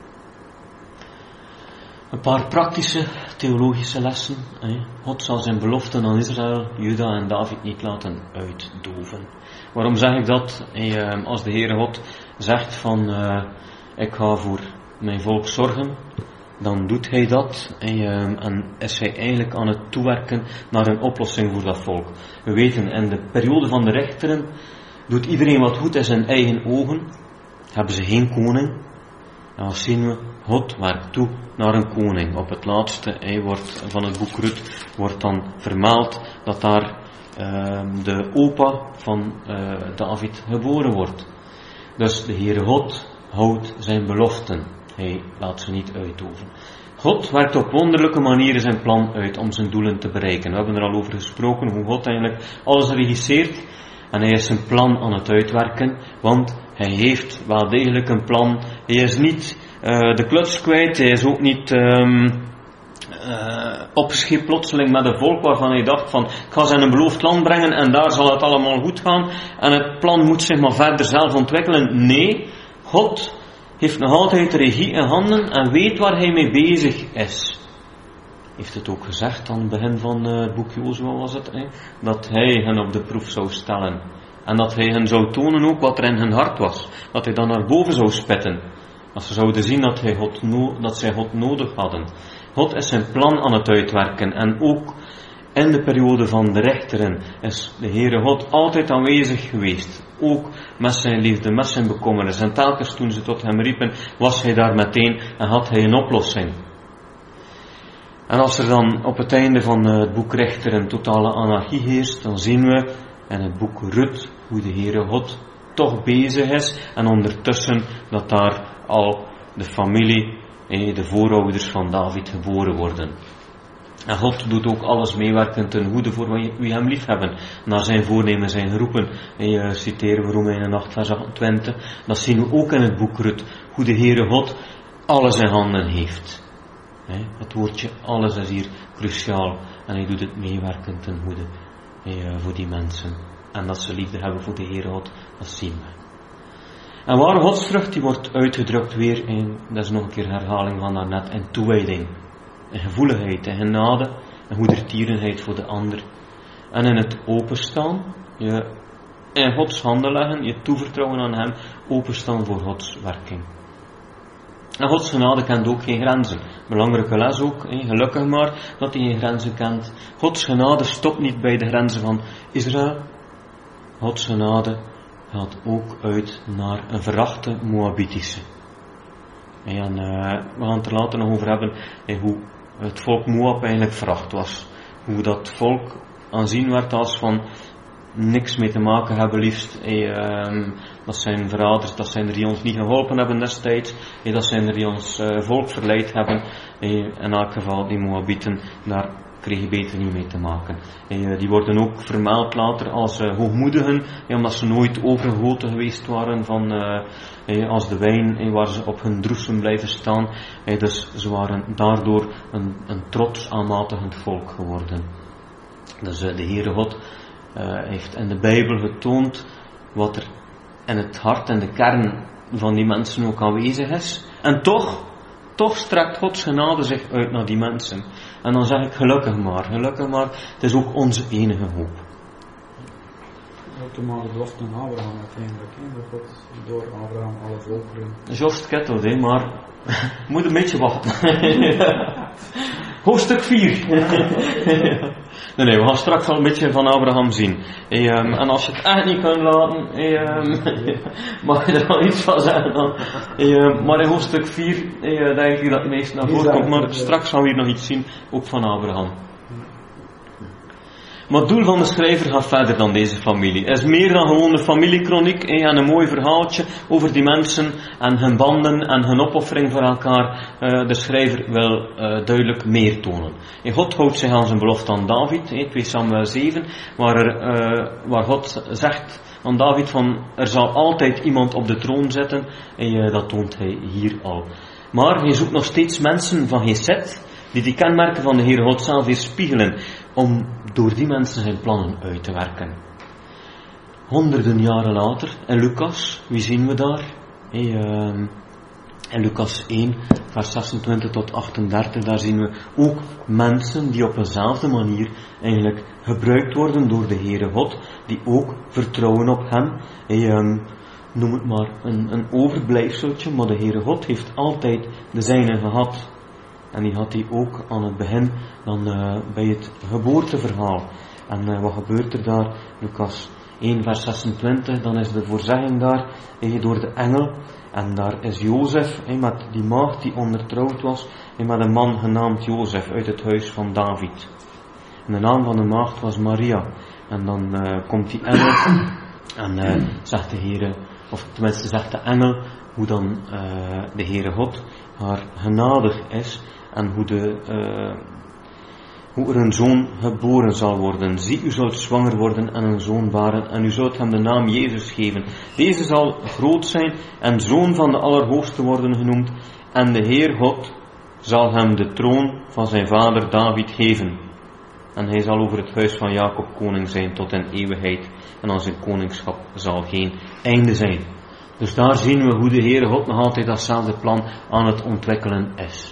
Een paar praktische theologische lessen. God zal zijn beloften aan Israël, Juda en David niet laten uitdoven. Waarom zeg ik dat? Als de Heere God zegt van ik ga voor mijn volk zorgen, dan doet hij dat en is hij eigenlijk aan het toewerken naar een oplossing voor dat volk. We weten, in de periode van de rechteren doet iedereen wat goed is in eigen ogen. Hebben ze geen koning. En wat zien we? God werkt toe naar een koning. Op het laatste wordt van het boek Ruth wordt dan vermeld dat daar de opa van David geboren wordt. Dus de Heere God houdt zijn beloften. Hij laat ze niet uitdoven. God werkt op wonderlijke manieren zijn plan uit om zijn doelen te bereiken. We hebben er al over gesproken hoe God eigenlijk alles regisseert. En hij is zijn plan aan het uitwerken, want hij heeft wel degelijk een plan. Hij is niet de kluts kwijt, hij is ook niet opgeschikt plotseling met een volk waarvan hij dacht van ik ga ze in een beloofd land brengen en daar zal het allemaal goed gaan. En het plan moet zich maar verder zelf ontwikkelen. Nee, God heeft nog altijd de regie in handen en weet waar hij mee bezig is. Heeft het ook gezegd aan het begin van het boek Jozua was het, dat hij hen op de proef zou stellen. En dat hij hen zou tonen ook wat er in hun hart was. Dat hij dan naar boven zou spitten. Als ze zouden zien dat zij God nodig hadden. God is zijn plan aan het uitwerken. En ook in de periode van de rechteren is de Heere God altijd aanwezig geweest. Ook met zijn liefde, met zijn bekommernis. En telkens toen ze tot hem riepen, was hij daar meteen en had hij een oplossing. En als er dan op het einde van het boek Rechteren totale anarchie heerst, dan zien we in het boek Rut hoe de Heere God toch bezig is. En ondertussen dat daar al de familie, de voorouders van David geboren worden. En God doet ook alles meewerken ten goede voor wie hem lief hebben. Naar zijn voornemen zijn geroepen. En citeren we Romeinen 8 vers 28. Dat zien we ook in het boek Rut. Hoe de Heere God alles in handen heeft. Het woordje alles is hier cruciaal. En hij doet het meewerken ten goede voor die mensen. En dat ze liefde hebben voor de Heere God, dat zien we. En ware godsvrucht die wordt uitgedrukt weer in, dat is nog een keer herhaling van daarnet, in toewijding. In gevoeligheid, in genade, en goedertierenheid voor de ander. En in het openstaan, je in Gods handen leggen, je toevertrouwen aan hem, openstaan voor Gods werking. En Gods genade kent ook geen grenzen. Belangrijke les ook, gelukkig maar dat hij geen grenzen kent. Gods genade stopt niet bij de grenzen van Israël. Gods genade gaat ook uit naar een verachte Moabitische. En we gaan het er later nog over hebben hoe het volk Moab eigenlijk veracht was. Hoe dat volk aanzien werd als van niks mee te maken hebben liefst. Dat zijn verraders, dat zijn er die ons niet geholpen hebben destijds. Dat zijn er die ons volk verleid hebben. In elk geval die Moabieten, daar kreeg je beter niet mee te maken. Die worden ook vermeld later als hoogmoedigen, omdat ze nooit overgoten geweest waren van als de wijn waar ze op hun droesem blijven staan. Dus ze waren daardoor een trots aanmatigend volk geworden. Dus de Heere God heeft in de Bijbel getoond wat er in het hart en de kern van die mensen ook aanwezig is. En toch strekt Gods genade zich uit naar die mensen. En dan zeg ik gelukkig maar, het is ook onze enige hoop. Ook de belofte aan Abraham uiteindelijk, dat God door Abraham alle volkeren. Just kettled, maar moet een beetje wachten. Hoofdstuk 4. Nee, we gaan straks al een beetje van Abraham zien. En als je het echt niet kunt laten, mag je er al iets van zeggen dan. Maar in hoofdstuk 4 denk ik dat het meest naar voren komt. Maar straks gaan we hier nog iets zien, ook van Abraham. Maar het doel van de schrijver gaat verder dan deze familie. Het is meer dan gewoon een familiekroniek en een mooi verhaaltje over die mensen en hun banden en hun opoffering voor elkaar. De schrijver wil duidelijk meer tonen. En God houdt zich aan zijn belofte aan David, 2 Samuel 7, waar God zegt aan David van er zal altijd iemand op de troon zitten. En dat toont hij hier al. Maar hij zoekt nog steeds mensen van Geset die kenmerken van de Heer God zelf weerspiegelen, om door die mensen zijn plannen uit te werken. Honderden jaren later, in Lucas, wie zien we daar? In Lucas 1, vers 26 tot 38, daar zien we ook mensen die op eenzelfde manier eigenlijk gebruikt worden door de Heere God, die ook vertrouwen op hem. Noem het maar een overblijfseltje, maar de Heere God heeft altijd de zijne gehad. En die had hij ook aan het begin, dan bij het geboorteverhaal. En wat gebeurt er daar? Lucas 1 vers 26, dan is de voorzegging daar door de engel. En daar is Jozef met die maagd die ondertrouwd was, met een man genaamd Jozef uit het huis van David. En de naam van de maagd was Maria. En dan komt die engel en zegt de Heere, of tenminste zegt de engel, hoe dan de Heere God haar genadig is. En hoe er een zoon geboren zal worden. Zie, u zult zwanger worden en een zoon baren. En u zult hem de naam Jezus geven. Deze zal groot zijn en zoon van de Allerhoogste worden genoemd. En de Heer God zal hem de troon van zijn vader David geven. En hij zal over het huis van Jacob koning zijn tot in eeuwigheid. En aan zijn koningschap zal geen einde zijn. Dus daar zien we hoe de Heere God nog altijd datzelfde plan aan het ontwikkelen is.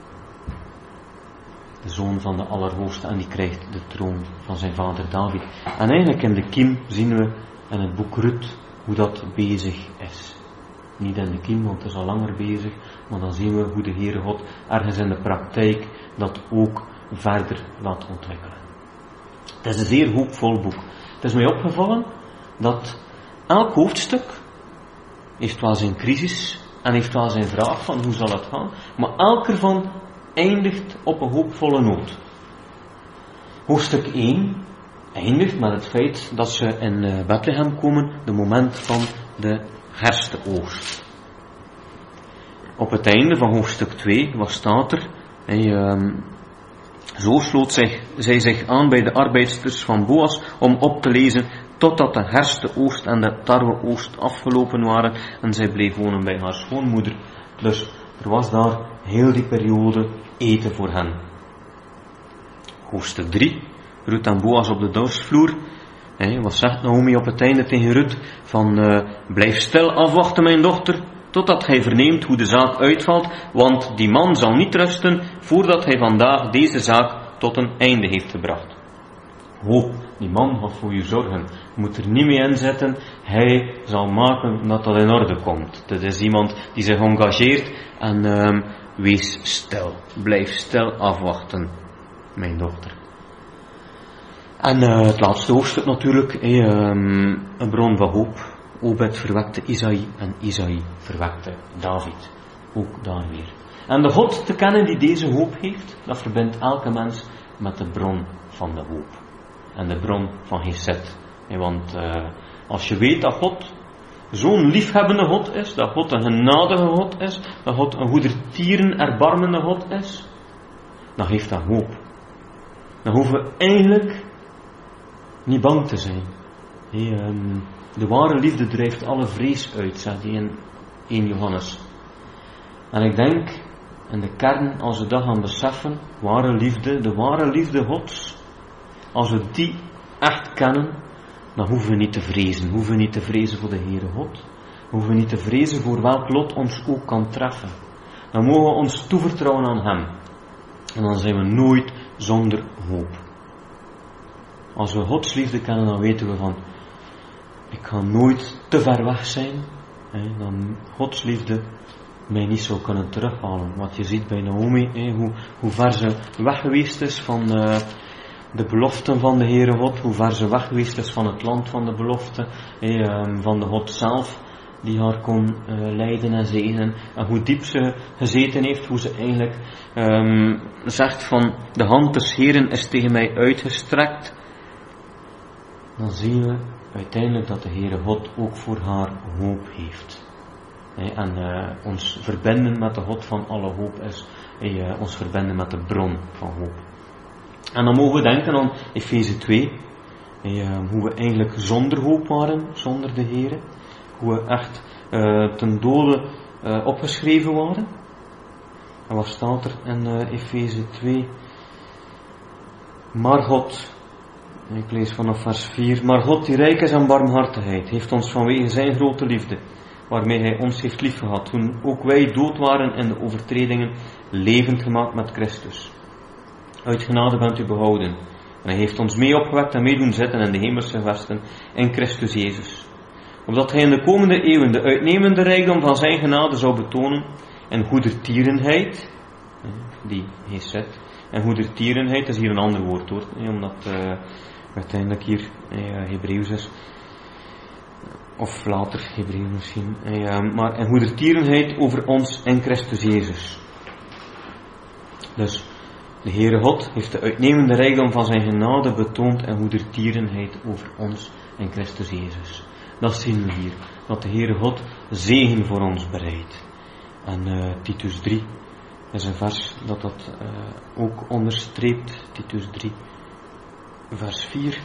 De zoon van de Allerhoogste, en die krijgt de troon van zijn vader David. En eigenlijk in de kiem zien we in het boek Rut hoe dat bezig is. niet in de kiem, want het is al langer bezig, maar dan zien we hoe de Heere God ergens in de praktijk dat ook verder laat ontwikkelen. Het is een zeer hoopvol boek. Het is mij opgevallen dat elk hoofdstuk heeft wel zijn crisis en heeft wel zijn vraag van hoe zal het gaan, maar elk ervan eindigt op een hoopvolle noot. Hoofdstuk 1 eindigt met het feit dat ze in Bethlehem komen, de moment van de herfstoogst. Op het einde van hoofdstuk 2, wat staat er? Zo sloot zij zich aan bij de arbeidsters van Boas om op te lezen totdat de herfstoogst en de tarweoogst afgelopen waren en zij bleef wonen bij haar schoonmoeder. Dus er was daar heel die periode eten voor hen. Hoofdstuk 3, Ruth en Boas op de dansvloer. Wat zegt Naomi op het einde tegen Ruth? Van blijf stil afwachten mijn dochter, totdat hij verneemt hoe de zaak uitvalt, want die man zal niet rusten voordat hij vandaag deze zaak tot een einde heeft gebracht. Hoop, die man gaat voor je zorgen. Je moet er niet mee inzetten. Hij zal maken dat dat in orde komt. Dat is iemand die zich engageert en wees stil. Blijf stil afwachten, mijn dochter. En het laatste hoofdstuk natuurlijk, een bron van hoop. Obed verwekte Isaïe en Isaïe verwekte David. Ook daar weer. En de God te kennen die deze hoop heeft, dat verbindt elke mens met de bron van de hoop. En de bron van Gesed. Want als je weet dat God zo'n liefhebbende God is, dat God een genadige God is, dat God een goedertieren erbarmende God is, dan geeft dat hoop. Dan hoeven we eigenlijk niet bang te zijn. De ware liefde drijft alle vrees uit, zegt hij in 1 Johannes. En ik denk, in de kern, als we dat gaan beseffen, ware liefde, de ware liefde Gods, als we die echt kennen, dan hoeven we niet te vrezen. Hoeven we niet te vrezen voor de Heere God. Hoeven we niet te vrezen voor welk lot ons ook kan treffen. Dan mogen we ons toevertrouwen aan Hem. En dan zijn we nooit zonder hoop. Als we Gods liefde kennen, dan weten we van, ik ga nooit te ver weg zijn. Dan Gods liefde mij niet zou kunnen terughalen. Wat je ziet bij Naomi, hoe ver ze weg geweest is van de beloften van de Heere God, hoe ver ze weg geweest is van het land van de belofte, van de God zelf, die haar kon leiden en zegenen, en hoe diep ze gezeten heeft, hoe ze eigenlijk zegt van, de hand des Heeren is tegen mij uitgestrekt. Dan zien we uiteindelijk dat de Heere God ook voor haar hoop heeft. En ons verbinden met de God van alle hoop is ons verbinden met de bron van hoop. En dan mogen we denken aan Efeze 2, hoe we eigenlijk zonder hoop waren, zonder de Heere, hoe we echt ten dode opgeschreven waren. En wat staat er in Efeze 2? Maar God, ik lees vanaf vers 4, maar God die rijk is aan barmhartigheid, heeft ons vanwege zijn grote liefde, waarmee hij ons heeft liefgehad, toen ook wij dood waren in de overtredingen, levend gemaakt met Christus. Uit genade bent u behouden. En hij heeft ons mee opgewekt en mee doen zitten in de hemelse gewesten in Christus Jezus. Opdat hij in de komende eeuwen de uitnemende rijkdom van zijn genade zou betonen en goedertierenheid, die hij zet. En goedertierenheid is hier een ander woord hoor, omdat uiteindelijk hier Hebreeuws is. Of later Hebreeuws misschien. Maar en goedertierenheid over ons in Christus Jezus. Dus de Heere God heeft de uitnemende rijkdom van zijn genade betoond en goedertierenheid over ons in Christus Jezus. Dat zien we hier. Dat de Heere God zegen voor ons bereidt. En Titus 3 is een vers dat ook onderstreept. Titus 3 vers 4.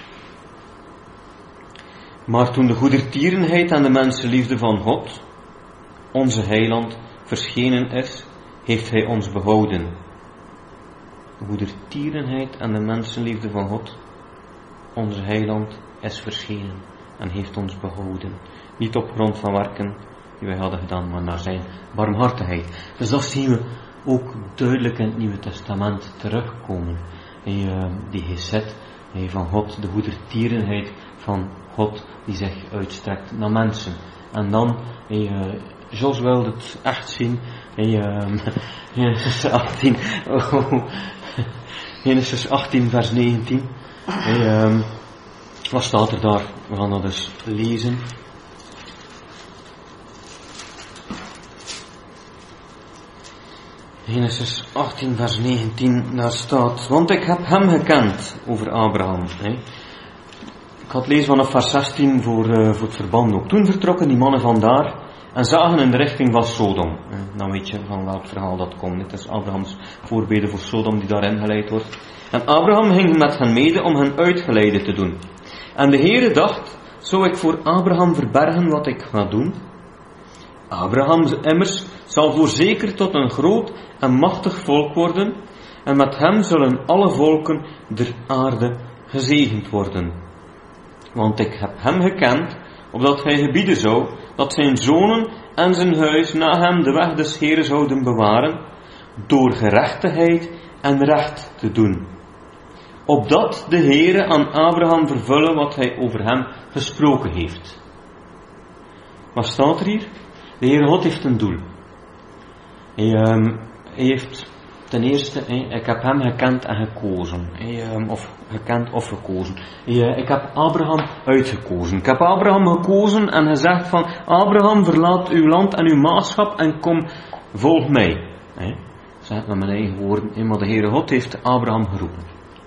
Maar toen de goedertierenheid en de mensenliefde van God, onze heiland, verschenen is, heeft hij ons behouden. De goedertierenheid en de mensenliefde van God, onze heiland, is verschenen en heeft ons behouden. Niet op grond van werken die wij hadden gedaan, maar naar zijn barmhartigheid. Dus dat zien we ook duidelijk in het Nieuwe Testament terugkomen. Die Gesed van God, de goedertierenheid van God die zich uitstrekt naar mensen. En dan, Jos wilde het echt zien. Genesis 18, Genesis 18 vers 19. Wat staat er daar? We gaan dat dus lezen. Genesis 18 vers 19, daar staat: want ik heb hem gekend, over Abraham. Ik had lezen vanaf vers 16 voor het verband ook. Toen vertrokken die mannen vandaar en zagen in de richting van Sodom. Dan weet je van welk verhaal dat komt. Het is Abrahams voorbeden voor Sodom die daarin geleid wordt. En Abraham ging met hen mede om hen uitgeleide te doen. En de Heere dacht: zou ik voor Abraham verbergen wat ik ga doen? Abraham immers zal voorzeker tot een groot en machtig volk worden, en met hem zullen alle volken der aarde gezegend worden. Want ik heb hem gekend, opdat hij gebieden zou, dat zijn zonen en zijn huis na hem de weg des Heeren zouden bewaren, door gerechtigheid en recht te doen. Opdat de Heere aan Abraham vervullen wat hij over hem gesproken heeft. Wat staat er hier? De Heere God heeft een doel. Hij heeft ten eerste, ik heb hem gekend en gekozen. Of gekend of gekozen. Ik heb Abraham uitgekozen. Ik heb Abraham gekozen en gezegd van: Abraham, verlaat uw land en uw maatschap en kom, volg mij. Ik zeg het met mijn eigen woorden, maar de Heere God heeft Abraham geroepen.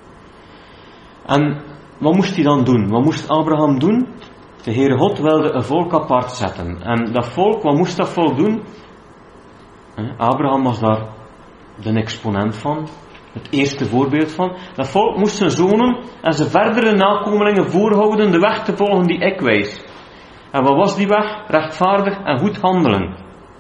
En wat moest hij dan doen? Wat moest Abraham doen? De Heere God wilde een volk apart zetten. En dat volk, wat moest dat volk doen? Abraham was daar de exponent van, het eerste voorbeeld van. Dat volk moest zijn zonen en zijn verdere nakomelingen voorhouden de weg te volgen die ik wijs. En wat was die weg? Rechtvaardig en goed handelen.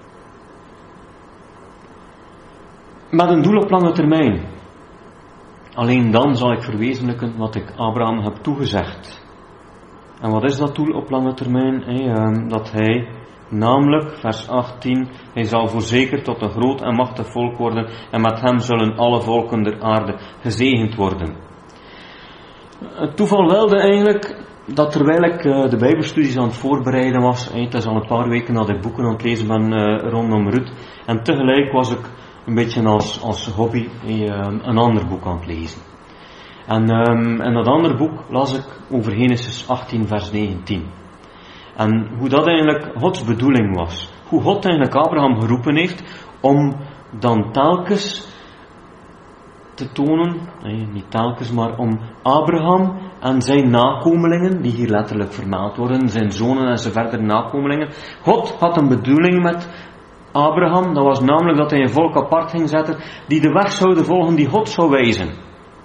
Met een doel op lange termijn. Alleen dan zal ik verwezenlijken wat ik Abraham heb toegezegd. En wat is dat doel op lange termijn? Dat hij, namelijk, vers 18, hij zal voorzeker tot een groot en machtig volk worden, en met hem zullen alle volken der aarde gezegend worden. Het toeval wilde eigenlijk dat terwijl ik de bijbelstudies aan het voorbereiden was, het is al een paar weken dat ik boeken aan het lezen ben rondom Ruth, en tegelijk was ik een beetje als hobby een ander boek aan het lezen. En in dat andere boek las ik over Genesis 18 vers 19. En hoe dat eigenlijk Gods bedoeling was. Hoe God eigenlijk Abraham geroepen heeft om dan telkens te tonen, niet telkens, maar om Abraham en zijn nakomelingen, die hier letterlijk vermeld worden, zijn zonen en zijn verdere nakomelingen. God had een bedoeling met Abraham, dat was namelijk dat hij een volk apart ging zetten, die de weg zouden volgen die God zou wijzen.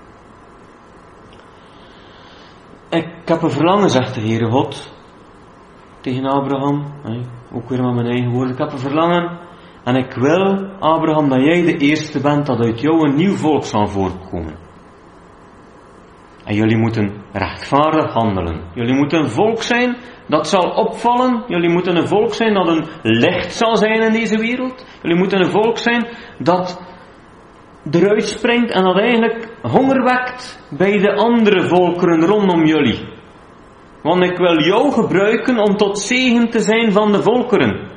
Ik heb een verlangen, zegt de Heere God tegen Abraham, ook weer met mijn eigen woorden. Ik heb een verlangen en ik wil, Abraham, dat jij de eerste bent dat uit jou een nieuw volk zal voortkomen. En jullie moeten rechtvaardig handelen. Jullie moeten een volk zijn dat zal opvallen. Jullie moeten een volk zijn dat een licht zal zijn in deze wereld. Jullie moeten een volk zijn dat eruit springt en dat eigenlijk honger wekt bij de andere volkeren rondom jullie. Want ik wil jou gebruiken om tot zegen te zijn van de volkeren.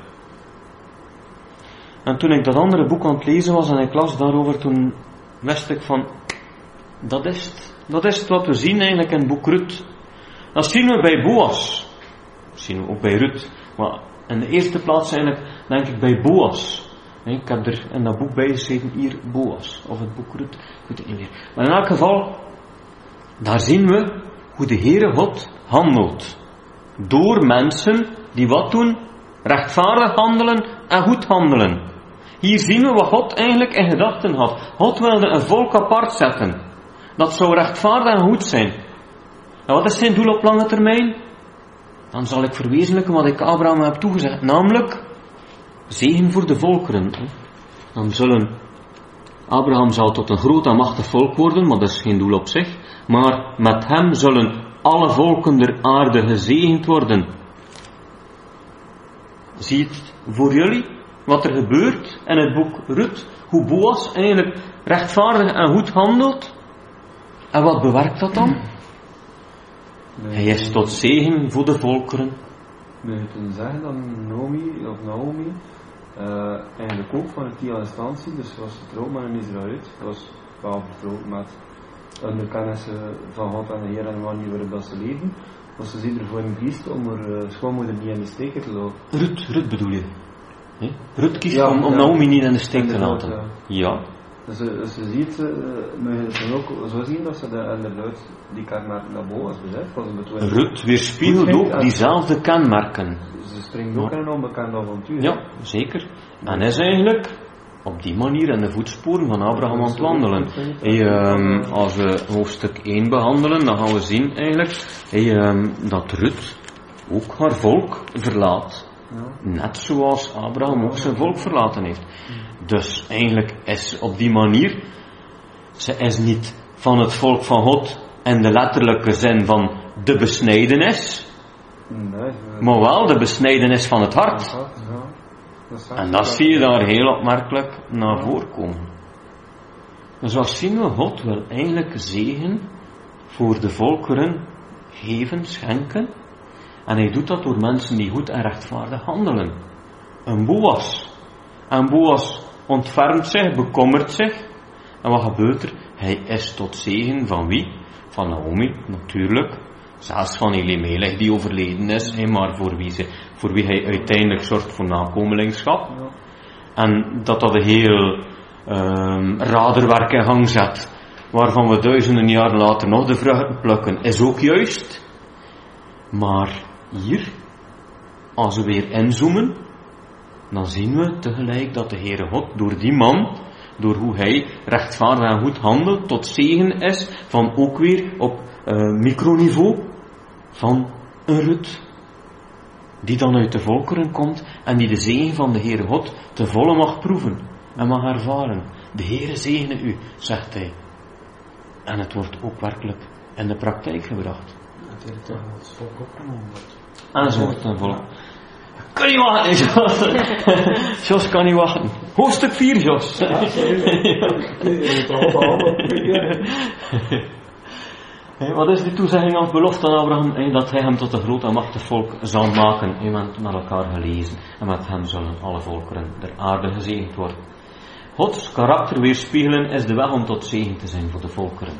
En toen ik dat andere boek aan het lezen was en ik las daarover, toen wist ik van, dat is het wat we zien eigenlijk in het boek Ruth. Dat zien we bij Boas. Dat zien we ook bij Ruth. Maar in de eerste plaats eigenlijk denk ik bij Boas. Ik heb er in dat boek bij geschreven, hier Boas, of het boek Ruth, ik weet het niet meer. Maar in elk geval, daar zien we hoe de Heere God handelt. Door mensen die wat doen? Rechtvaardig handelen en goed handelen. Hier zien we wat God eigenlijk in gedachten had. God wilde een volk apart zetten. Dat zou rechtvaardig en goed zijn. En wat is zijn doel op lange termijn? Dan zal ik verwezenlijken wat ik Abraham heb toegezegd. Namelijk, zegen voor de volkeren. Dan Abraham zal tot een groot en machtig volk worden, maar dat is geen doel op zich. Maar met hem zullen alle volken der aarde gezegend worden. Zie je het voor jullie? Wat er gebeurt in het boek Ruth? Hoe Boas eigenlijk rechtvaardig en goed handelt? En wat bewerkt dat dan? Hij is tot zegen voor de volkeren. we kunnen zeggen dat Naomi eigenlijk ook van het die instantie, dus was getrouwd met een Israëliet, was wel vertrouwd met de kennissen van God en de Heer en de manier waarop dat ze leven, was ze ervoor kiest om haar schoonmoeder niet in de steek te laten. Ruth bedoel je? He? Ruth kiest om Naomi niet in de steek te laten. Ja. Dus ze ziet, moet je het dan ook zo zien dat ze inderdaad die kenmerken naar Boas bezet. Ruth weerspiegelt ook diezelfde kenmerken. Ze springt ook in een onbekend avontuur. Ja, zeker. En is eigenlijk op die manier in de voetsporen van Abraham aan het wandelen. Als we hoofdstuk 1 behandelen, dan gaan we zien eigenlijk dat Ruth ook haar volk verlaat. Ja. Net zoals Abraham ook zijn volk verlaten heeft. Dus eigenlijk is op die manier, ze is niet van het volk van God in de letterlijke zin van de besnijdenis, maar wel de besnijdenis van het hart. En dat zie je daar heel opmerkelijk naar voren komen. Dus wat zien we? God wil eigenlijk zegen voor de volkeren geven, schenken. En hij doet dat door mensen die goed en rechtvaardig handelen. Een Boas. En Boas ontfermt zich, bekommert zich. En wat gebeurt er? Hij is tot zegen van wie? Van Naomi, natuurlijk. Zelfs van Elimelech die overleden is, maar voor wie hij uiteindelijk zorgt voor nakomelingschap. En dat een heel raderwerk in gang zet, waarvan we duizenden jaren later nog de vruchten plukken, is ook juist. Maar hier, als we weer inzoomen, dan zien we tegelijk dat de Heere God door die man, door hoe hij rechtvaardig en goed handelt, tot zegen is van ook weer op microniveau van een Ruth, die dan uit de volkeren komt en die de zegen van de Heere God te volle mag proeven en mag ervaren. De Heere zegene u, zegt hij. En het wordt ook werkelijk in de praktijk gebracht. Het volk opgenomen wordt. En zo wordt het volk. Kan niet wachten, Jos. Jos kan niet wachten. Hoofdstuk 4, Jos. Wat is die toezegging of belofte aan Abraham? Dat hij hem tot een groot en machtig volk zal maken. Je bent met elkaar gelezen. En met hem zullen alle volkeren der aarde gezegend worden. Gods karakter weerspiegelen is de weg om tot zegen te zijn voor de volkeren.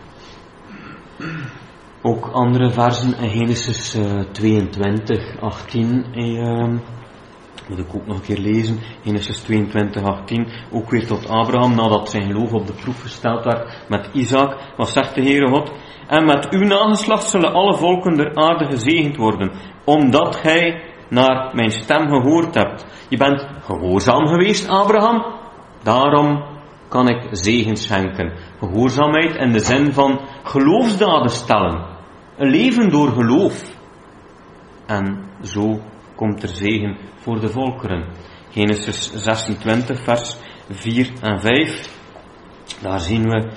Ook andere versen in Genesis 22, 18. Moet ik ook nog een keer lezen. Genesis 22, 18. Ook weer tot Abraham, nadat zijn geloof op de proef gesteld werd met Isaac. Wat zegt de Heere God? En met uw nageslacht zullen alle volken der aarde gezegend worden, omdat gij naar mijn stem gehoord hebt. Je bent gehoorzaam geweest, Abraham. Daarom kan ik zegen schenken. Gehoorzaamheid in de zin van geloofsdaden stellen. Een leven door geloof. En zo komt er zegen voor de volkeren. Genesis 26, vers 4 en 5. Daar zien we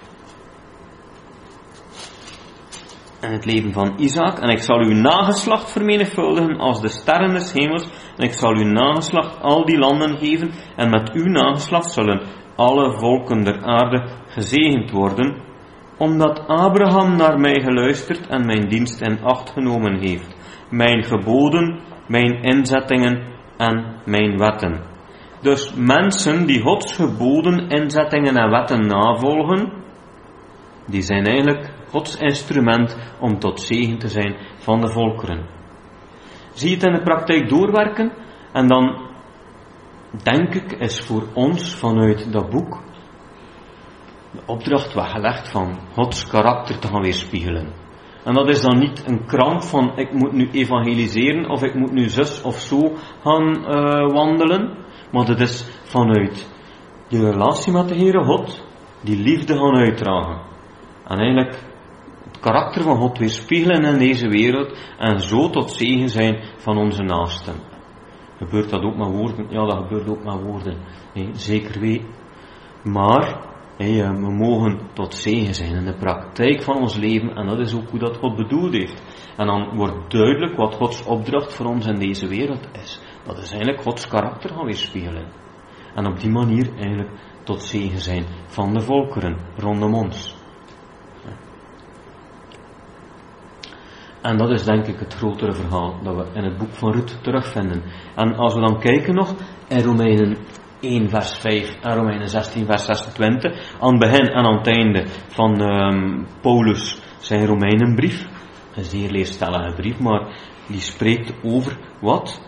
in het leven van Isaac. En ik zal uw nageslacht vermenigvuldigen als de sterren des hemels. En ik zal uw nageslacht al die landen geven. En met uw nageslacht zullen alle volken der aarde gezegend worden, omdat Abraham naar mij geluisterd en mijn dienst in acht genomen heeft. Mijn geboden, mijn inzettingen en mijn wetten. Dus mensen die Gods geboden, inzettingen en wetten navolgen, die zijn eigenlijk Gods instrument om tot zegen te zijn van de volkeren. Zie je het in de praktijk doorwerken en dan denk ik is voor ons vanuit dat boek de opdracht weggelegd van Gods karakter te gaan weerspiegelen. En dat is dan niet een kramp van ik moet nu evangeliseren of ik moet nu zus of zo gaan wandelen, maar dat is vanuit de relatie met de Heere God die liefde gaan uitdragen. En eigenlijk het karakter van God weerspiegelen in deze wereld en zo tot zegen zijn van onze naasten. Gebeurt dat ook met woorden? Ja, dat gebeurt ook met woorden. Zeker weten. Maar we mogen tot zegen zijn in de praktijk van ons leven. En dat is ook hoe dat God bedoeld heeft. En dan wordt duidelijk wat Gods opdracht voor ons in deze wereld is. Dat is eigenlijk Gods karakter gaan weerspiegelen. En op die manier eigenlijk tot zegen zijn van de volkeren rondom ons. En dat is denk ik het grotere verhaal dat we in het boek van Ruth terugvinden. En als we dan kijken nog in Romeinen 1 vers 5 en Romeinen 16 vers 26, aan het begin en aan het einde van Paulus zijn Romeinenbrief, een zeer leerstellige brief, maar die spreekt over wat?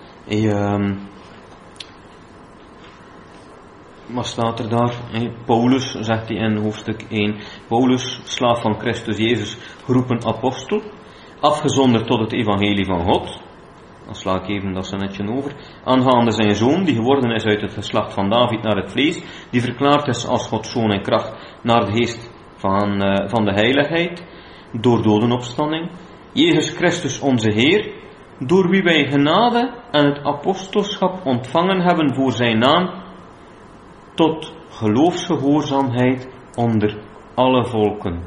Wat staat er daar? Paulus, zegt hij in hoofdstuk 1, Paulus, slaaf van Christus Jezus, geroepen apostel, afgezonderd tot het evangelie van God. Dan sla ik even dat zinnetje over. Aangaande zijn zoon, die geworden is uit het geslacht van David naar het vlees, die verklaard is als Gods zoon in kracht naar de geest van de heiligheid, door dodenopstanding. Jezus Christus onze Heer, door wie wij genade en het apostelschap ontvangen hebben voor zijn naam, tot geloofsgehoorzaamheid onder alle volken.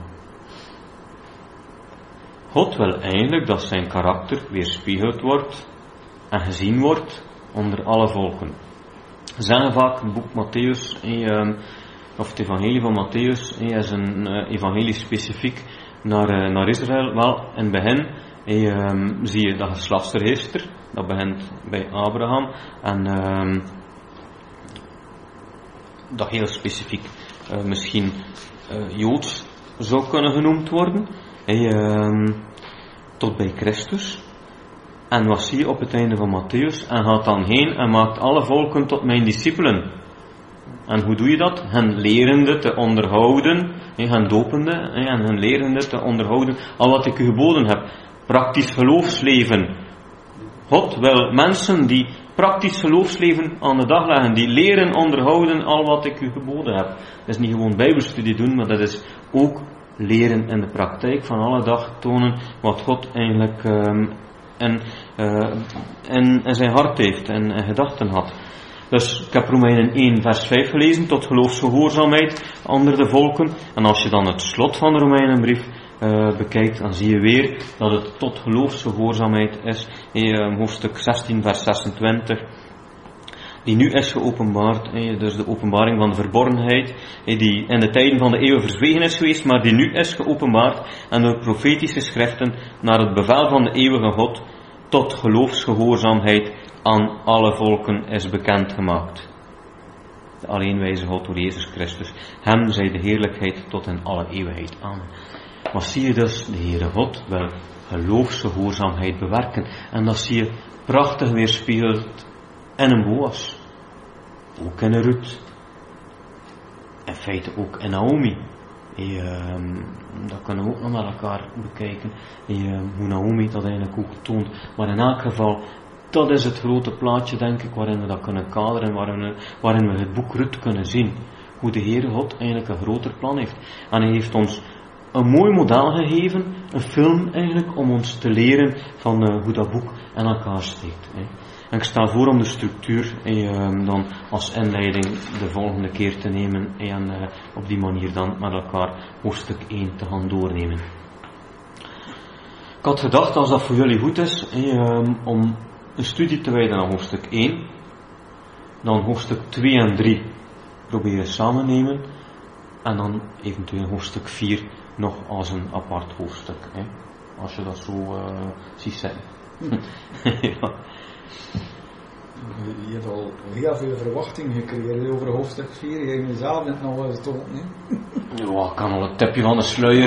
God wil eigenlijk dat zijn karakter weerspiegeld wordt en gezien wordt onder alle volken. We zeggen vaak het boek Matthäus, of het evangelie van Matthäus, is een evangelie specifiek naar Israël. Wel, in het begin zie je dat geslachtsregister, dat begint bij Abraham en dat heel specifiek misschien Joods zou kunnen genoemd worden, tot bij Christus. En wat zie je op het einde van Matthäus? En gaat dan heen en maakt alle volken tot mijn discipelen. En hoe doe je dat? Hen lerende te onderhouden, hen dopende en hen lerende te onderhouden al wat ik u geboden heb. Praktisch geloofsleven. God wil mensen die praktisch geloofsleven aan de dag leggen, die leren onderhouden al wat ik u geboden heb. Dat is niet gewoon bijbelstudie doen, maar dat is ook leren in de praktijk van alle dag tonen wat God eigenlijk in zijn hart heeft en gedachten had. Dus ik heb Romeinen 1 vers 5 gelezen, tot geloofsgehoorzaamheid onder de volken. En als je dan het slot van de Romeinenbrief bekijkt, dan zie je weer dat het tot geloofsgehoorzaamheid is. Hoofdstuk 16 vers 26, die nu is geopenbaard, dus de openbaring van de verborgenheid, die in de tijden van de eeuwen verzwegen is geweest, maar die nu is geopenbaard en door profetische schriften naar het bevel van de eeuwige God tot geloofsgehoorzaamheid aan alle volken is bekendgemaakt. De alleenwijze God door Jezus Christus. Hem zij de heerlijkheid tot in alle eeuwigheid aan. Maar zie je dus, de Heere God wil geloofsgehoorzaamheid bewerken. En dat zie je prachtig weerspiegeld in een Boas. Ook in een Ruth. In feite ook in Naomi. Dat kunnen we ook nog met elkaar bekijken. Hoe Naomi dat eigenlijk ook toont. Maar in elk geval, dat is het grote plaatje, denk ik, waarin we dat kunnen kaderen, waarin we het boek Ruth kunnen zien. Hoe de Heere God eigenlijk een groter plan heeft. En hij heeft ons een mooi model gegeven, een film eigenlijk, om ons te leren van hoe dat boek in elkaar steekt. En ik stel voor om de structuur dan als inleiding de volgende keer te nemen en op die manier dan met elkaar hoofdstuk 1 te gaan doornemen. Ik had gedacht, als dat voor jullie goed is, om een studie te wijden aan hoofdstuk 1, dan hoofdstuk 2 en 3 proberen samen nemen en dan eventueel hoofdstuk 4 nog als een apart hoofdstuk, als je dat zo ziet zijn. Ja. Je hebt al heel veel verwachting gecreëerd over hoofdstuk 4. Je hebt jezelf net nog wel eens toont, hè? Ja, ik kan al het tipje van de sluier.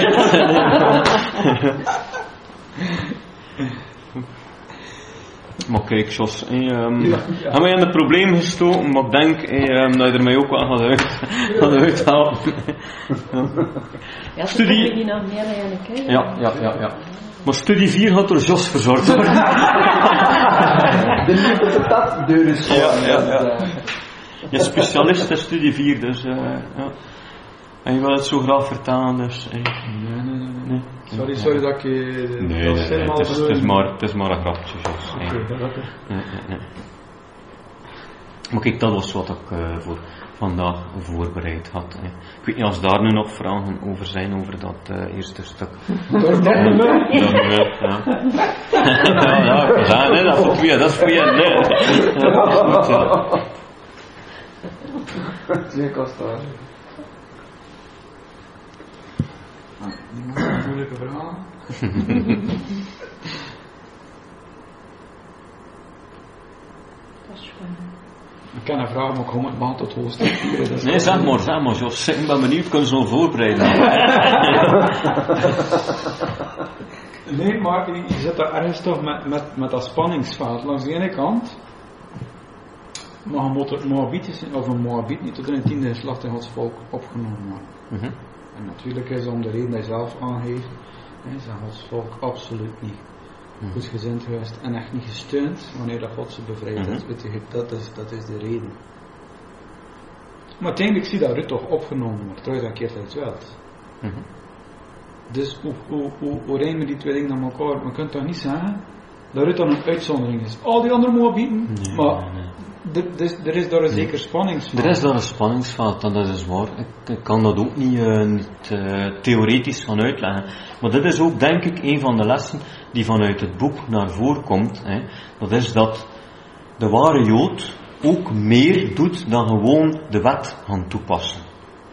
Maar kijk, Jos, heb mij in het probleem gestoken, maar ik denk dat je er mij ook wel gaat uithalen. Ja, studie. Die nog meer eigenlijk, hè? Ja. Maar studie 4 gaat door Jos verzorgd worden. De lieve patatdeur is Ja. Je specialist in studie 4, dus ja. En je wil het zo graag vertalen, dus... Nee. Sorry dat ik je... Nee, het is maar een grapje, Jos. Nee. Maar kijk, dat was wat ik voor vandaag voorbereid had. Ik weet niet als daar nu nog vragen over zijn, over dat eerste stuk. Ja, dat is goed, dat is goed. Zeer kostbaar. Niemand een moeilijke vraag? Dat is spannend. Ik kan een vraag, maar ik kom het maand tot hoofdstuk 4. Nee, zeg maar, Jos. Ik ben benieuwd, kunnen ze nog voorbereiden? Nee, maar je zit daar ergens toch met dat spanningsveld. Langs de ene kant mag een Moabiet, of een Moabiet niet tot in het 10e geslacht in Gods volk opgenomen worden. Mhm. En natuurlijk is het om de reden die hij zelf aangeeft, is dat Gods volk absoluut niet goedgezind geweest en echt niet gesteund wanneer dat God ze bevrijdt uit Egypte. Dat is de reden. Maar uiteindelijk zie je dat Ruth toch opgenomen wordt, trouwens dat keert hij het wel. Dus hoe rijmen die twee dingen aan elkaar? Men kunt toch niet zeggen dat Ruth dan een uitzondering is. Al die andere Moabieten, Nee, maar nee. Er is daar een zeker spanningsveld. Er is daar een spanningsveld, dat is waar. Ik kan dat ook niet theoretisch gaan uitleggen. Maar dit is ook, denk ik, een van de lessen die vanuit het boek naar voren komt. Dat is dat de ware Jood ook meer doet dan gewoon de wet gaan toepassen.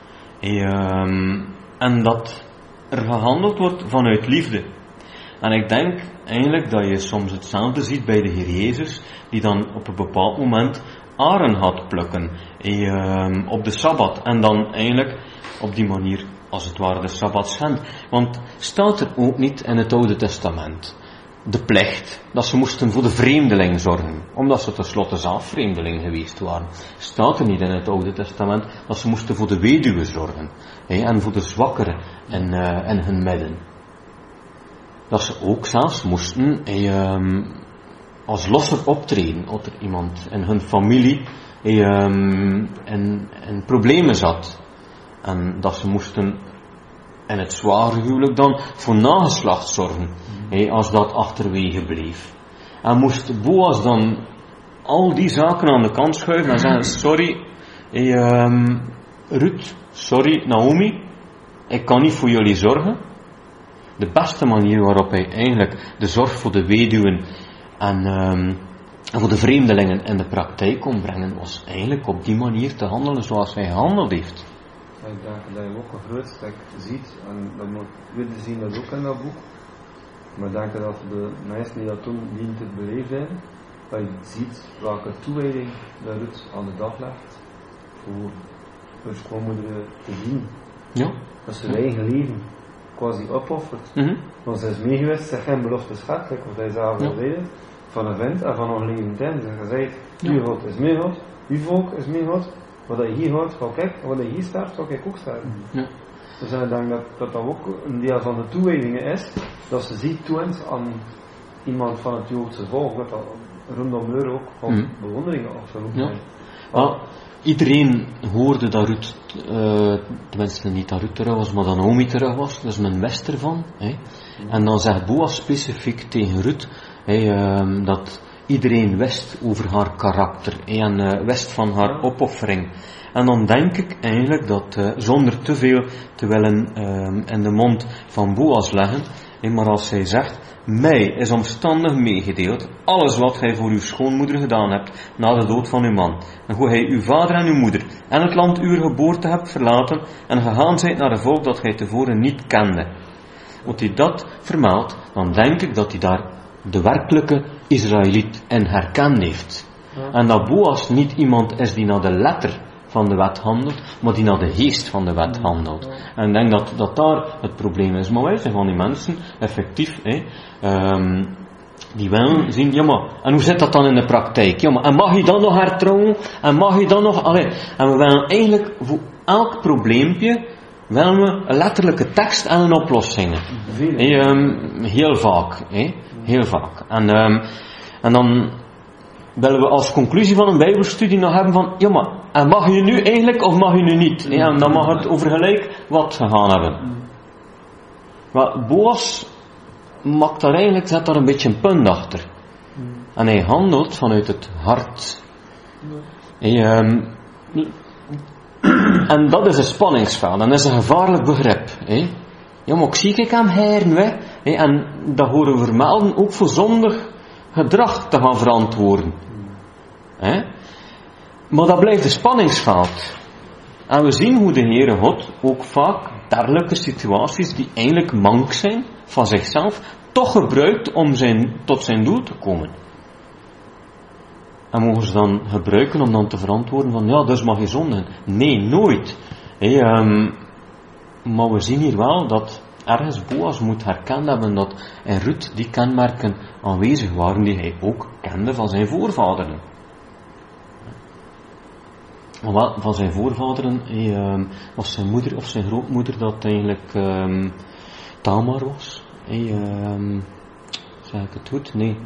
En dat er gehandeld wordt vanuit liefde. En ik denk eigenlijk dat je soms hetzelfde ziet bij de Heer Jezus, die dan op een bepaald moment aren gaat plukken op de Sabbat. En dan eigenlijk op die manier, als het ware, de Sabbat schendt. Want staat er ook niet in het Oude Testament de plicht dat ze moesten voor de vreemdeling zorgen, omdat ze tenslotte zelf vreemdeling geweest waren. Staat er niet in het Oude Testament dat ze moesten voor de weduwe zorgen en voor de zwakkeren in hun midden. Dat ze ook zelfs moesten als losser optreden, als er iemand in hun familie in problemen zat. En dat ze moesten in het zware huwelijk dan voor nageslacht zorgen, als dat achterwege bleef. En moest Boas dan al die zaken aan de kant schuiven en zeggen, sorry Ruth, sorry Naomi, ik kan niet voor jullie zorgen. De beste manier waarop hij eigenlijk de zorg voor de weduwen en voor de vreemdelingen in de praktijk kon brengen, was eigenlijk op die manier te handelen zoals hij gehandeld heeft. Ik denk dat je ook een groot stuk ziet, en dat moet we zien dat ook in dat boek, maar ik denk dat de mensen die dat toen niet te beleefd zijn, dat je ziet welke toewijding de Ruth aan de dag legt voor haar schoonmoeder te dienen. Ja. Dat ze haar eigen leven quasi opoffert. Want ze is meegeweest, ze heeft geen belofte schat, wat hij zelf al zei, van een vent en van een levend in. Ze zei, uw God is mijn God, uw volk is mijn God, wat je hier hoort, ga ik, wat je hier sterft, zal ik ook sterven. Ja. Dus ik denk dat ook een deel van de toewijdingen is, dat ze ziet toont aan iemand van het Joodse volk, dat dat rondom haar ook van bewonderingen afgeroepen zijn. Iedereen hoorde dat Ruth, tenminste niet dat Ruth terug was, maar dat Naomi terug was, dus men wist ervan. En dan zegt Boas specifiek tegen Ruth, dat iedereen wist over haar karakter en wist van haar opoffering. En dan denk ik eigenlijk dat, zonder te veel te willen in de mond van Boas leggen, maar als zij zegt, mij is omstandig meegedeeld alles wat gij voor uw schoonmoeder gedaan hebt na de dood van uw man, en hoe gij uw vader en uw moeder en het land uw geboorte hebt verlaten en gegaan zijt naar een volk dat gij tevoren niet kende. Als hij dat vermeldt, dan denk ik dat hij daar de werkelijke Israëliet in herkend heeft. En dat Boas niet iemand is die naar de letter van de wet handelt, maar die naar de geest van de wet handelt. En ik denk dat daar het probleem is. Maar wij zijn van die mensen, effectief, die willen zien, ja maar, en hoe zit dat dan in de praktijk? Ja maar, en mag je dan nog hertrouwen? En mag je dan nog, en we willen eigenlijk voor elk probleempje, willen we een letterlijke tekst en een oplossing. Heel vaak, heel vaak. En dan willen we als conclusie van een bijbelstudie nog hebben van, ja maar, en mag je nu eigenlijk of mag je nu niet? En dan mag het over gelijk wat gegaan hebben. Maar Boas maakt daar eigenlijk, zet daar een beetje een punt achter. En hij handelt vanuit het hart. En dat is een spanningsveld, en dat is een gevaarlijk begrip. Ja, maar ik zie ik hem heren, en dat horen we vermelden ook voor zondig gedrag te gaan verantwoorden. Maar dat blijft een spanningsveld. En we zien hoe de Heere God ook vaak dergelijke situaties die eigenlijk mank zijn van zichzelf, toch gebruikt om tot zijn doel te komen. En mogen ze dan gebruiken om dan te verantwoorden van, ja, dus mag je zondigen. Nee, nooit. Maar we zien hier wel dat ergens Boas moet herkend hebben dat in Ruth die kenmerken aanwezig waren die hij ook kende van zijn voorvaderen. Van zijn voorvaderen was zijn moeder of zijn grootmoeder dat eigenlijk Tamar was. Zeg ik het goed? Nee,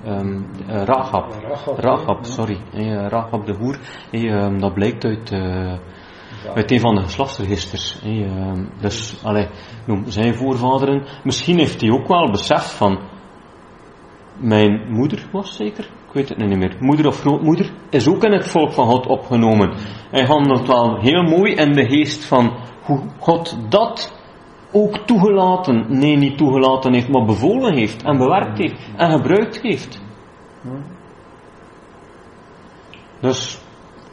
Rahab, sorry. Rahab de hoer. Dat blijkt uit een van de geslachtsregisters. Dus, zijn voorvaderen. Misschien heeft hij ook wel beseft van, mijn moeder was zeker, ik weet het niet meer, moeder of grootmoeder, is ook in het volk van God opgenomen. Hij handelt wel heel mooi in de geest van hoe God dat ook toegelaten, nee niet toegelaten heeft, maar bevolen heeft en bewerkt heeft en gebruikt heeft. Dus,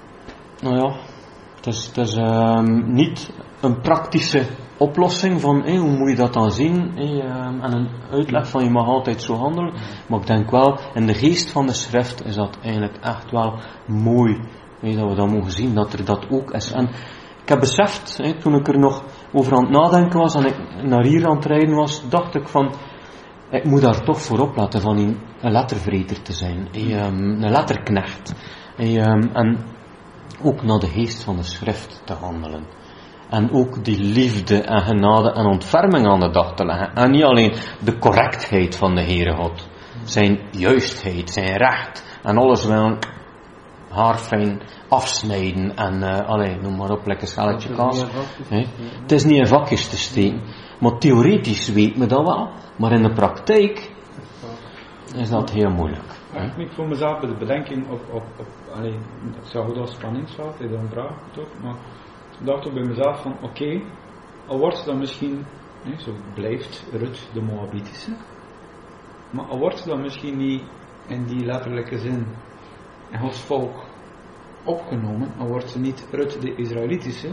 het is niet een praktische oplossing van hoe moet je dat dan zien en een uitleg van je mag altijd zo handelen, maar ik denk wel in de geest van de schrift is dat eigenlijk echt wel mooi dat we dat mogen zien, dat er dat ook is. En ik heb beseft, toen ik er nog over aan het nadenken was en ik naar hier aan het rijden was, dacht ik van, ik moet daar toch voor opletten van een lettervreter te zijn, een letterknecht, en ook naar de geest van de schrift te handelen. En ook die liefde en genade en ontferming aan de dag te leggen. En niet alleen de correctheid van de Heere God, zijn juistheid, zijn recht en alles wel haarfijn afsnijden en noem maar op, lekker schelletje kaas. Het is niet in vakjes te steken, maar theoretisch weet men dat wel, maar in de praktijk is dat heel moeilijk. Ik voor mezelf bij de bedenking ik zag hoe dat spanningsveld, dat een vraag toch, maar ik dacht ook bij mezelf van oké, al wordt ze dan misschien, zo blijft Ruth de Moabitische, maar al wordt ze dan misschien niet in die letterlijke zin in Gods volk opgenomen, al wordt ze niet Ruth de Israëlitische,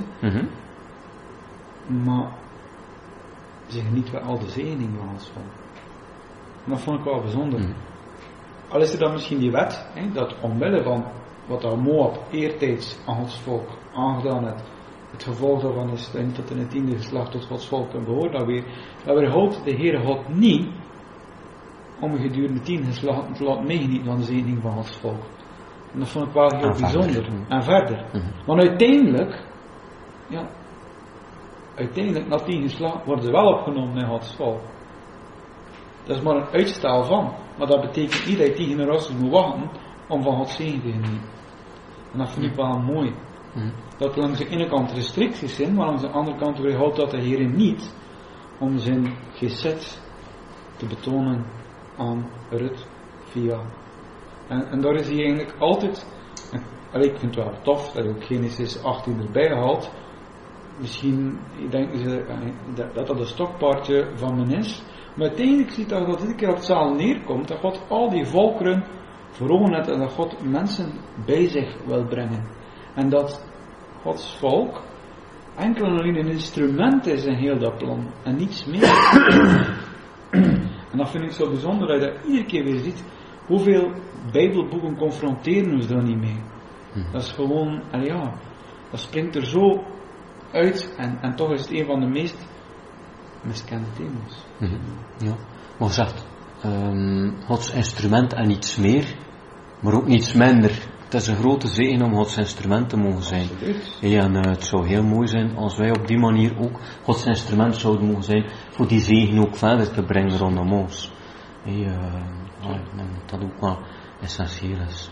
maar ze geniet wel al de zegening van Gods volk. En dat vond ik wel bijzonder. Al is er dan misschien die wet, dat omwille van wat daar Moab eertijds aan Gods volk aangedaan heeft, het gevolg daarvan is dat in het 10e geslacht tot Gods volk kan behoren, dat weerhoudt de Heere God niet om gedurende 10 geslachten te laten meegenieten van de zegening van Gods volk. En dat vond ik wel heel bijzonder. En verder. Maar uiteindelijk, na 10 geslachten worden ze wel opgenomen in Gods volk. Dat is maar een uitstel van. Maar dat betekent niet dat je 10 generaties moet wachten om van Gods zegen te genieten. En dat vind ik wel mooi. Dat langs de ene kant restricties zijn, maar langs de andere kant weerhoudt dat de Heer niet om zijn gezet te betonen aan Ruth via. En daar is hij eigenlijk altijd, ik vind het wel tof dat hij ook Genesis 18 erbij haalt. Misschien denken ze dat een stokpaardje van men is. Maar uiteindelijk ziet dat iedere keer op hetzelfde neerkomt, dat God al die volkeren voor ogen heeft en dat God mensen bij zich wil brengen. En dat Gods volk enkel en alleen een instrument is in heel dat plan en niets meer. En dat vind ik zo bijzonder dat je dat iedere keer weer ziet. Hoeveel Bijbelboeken confronteren ons daar niet mee? Dat is gewoon, dat springt er zo uit en toch is het een van de meest miskende thema's. Ja, maar zegt, Gods instrument en niets meer, maar ook niets minder. Het is een grote zegen om Gods instrument te mogen zijn. En het zou heel mooi zijn als wij op die manier ook Gods instrument zouden mogen zijn voor die zegen ook verder te brengen rondom ons. Ik denk dat dat ook wel essentieel is.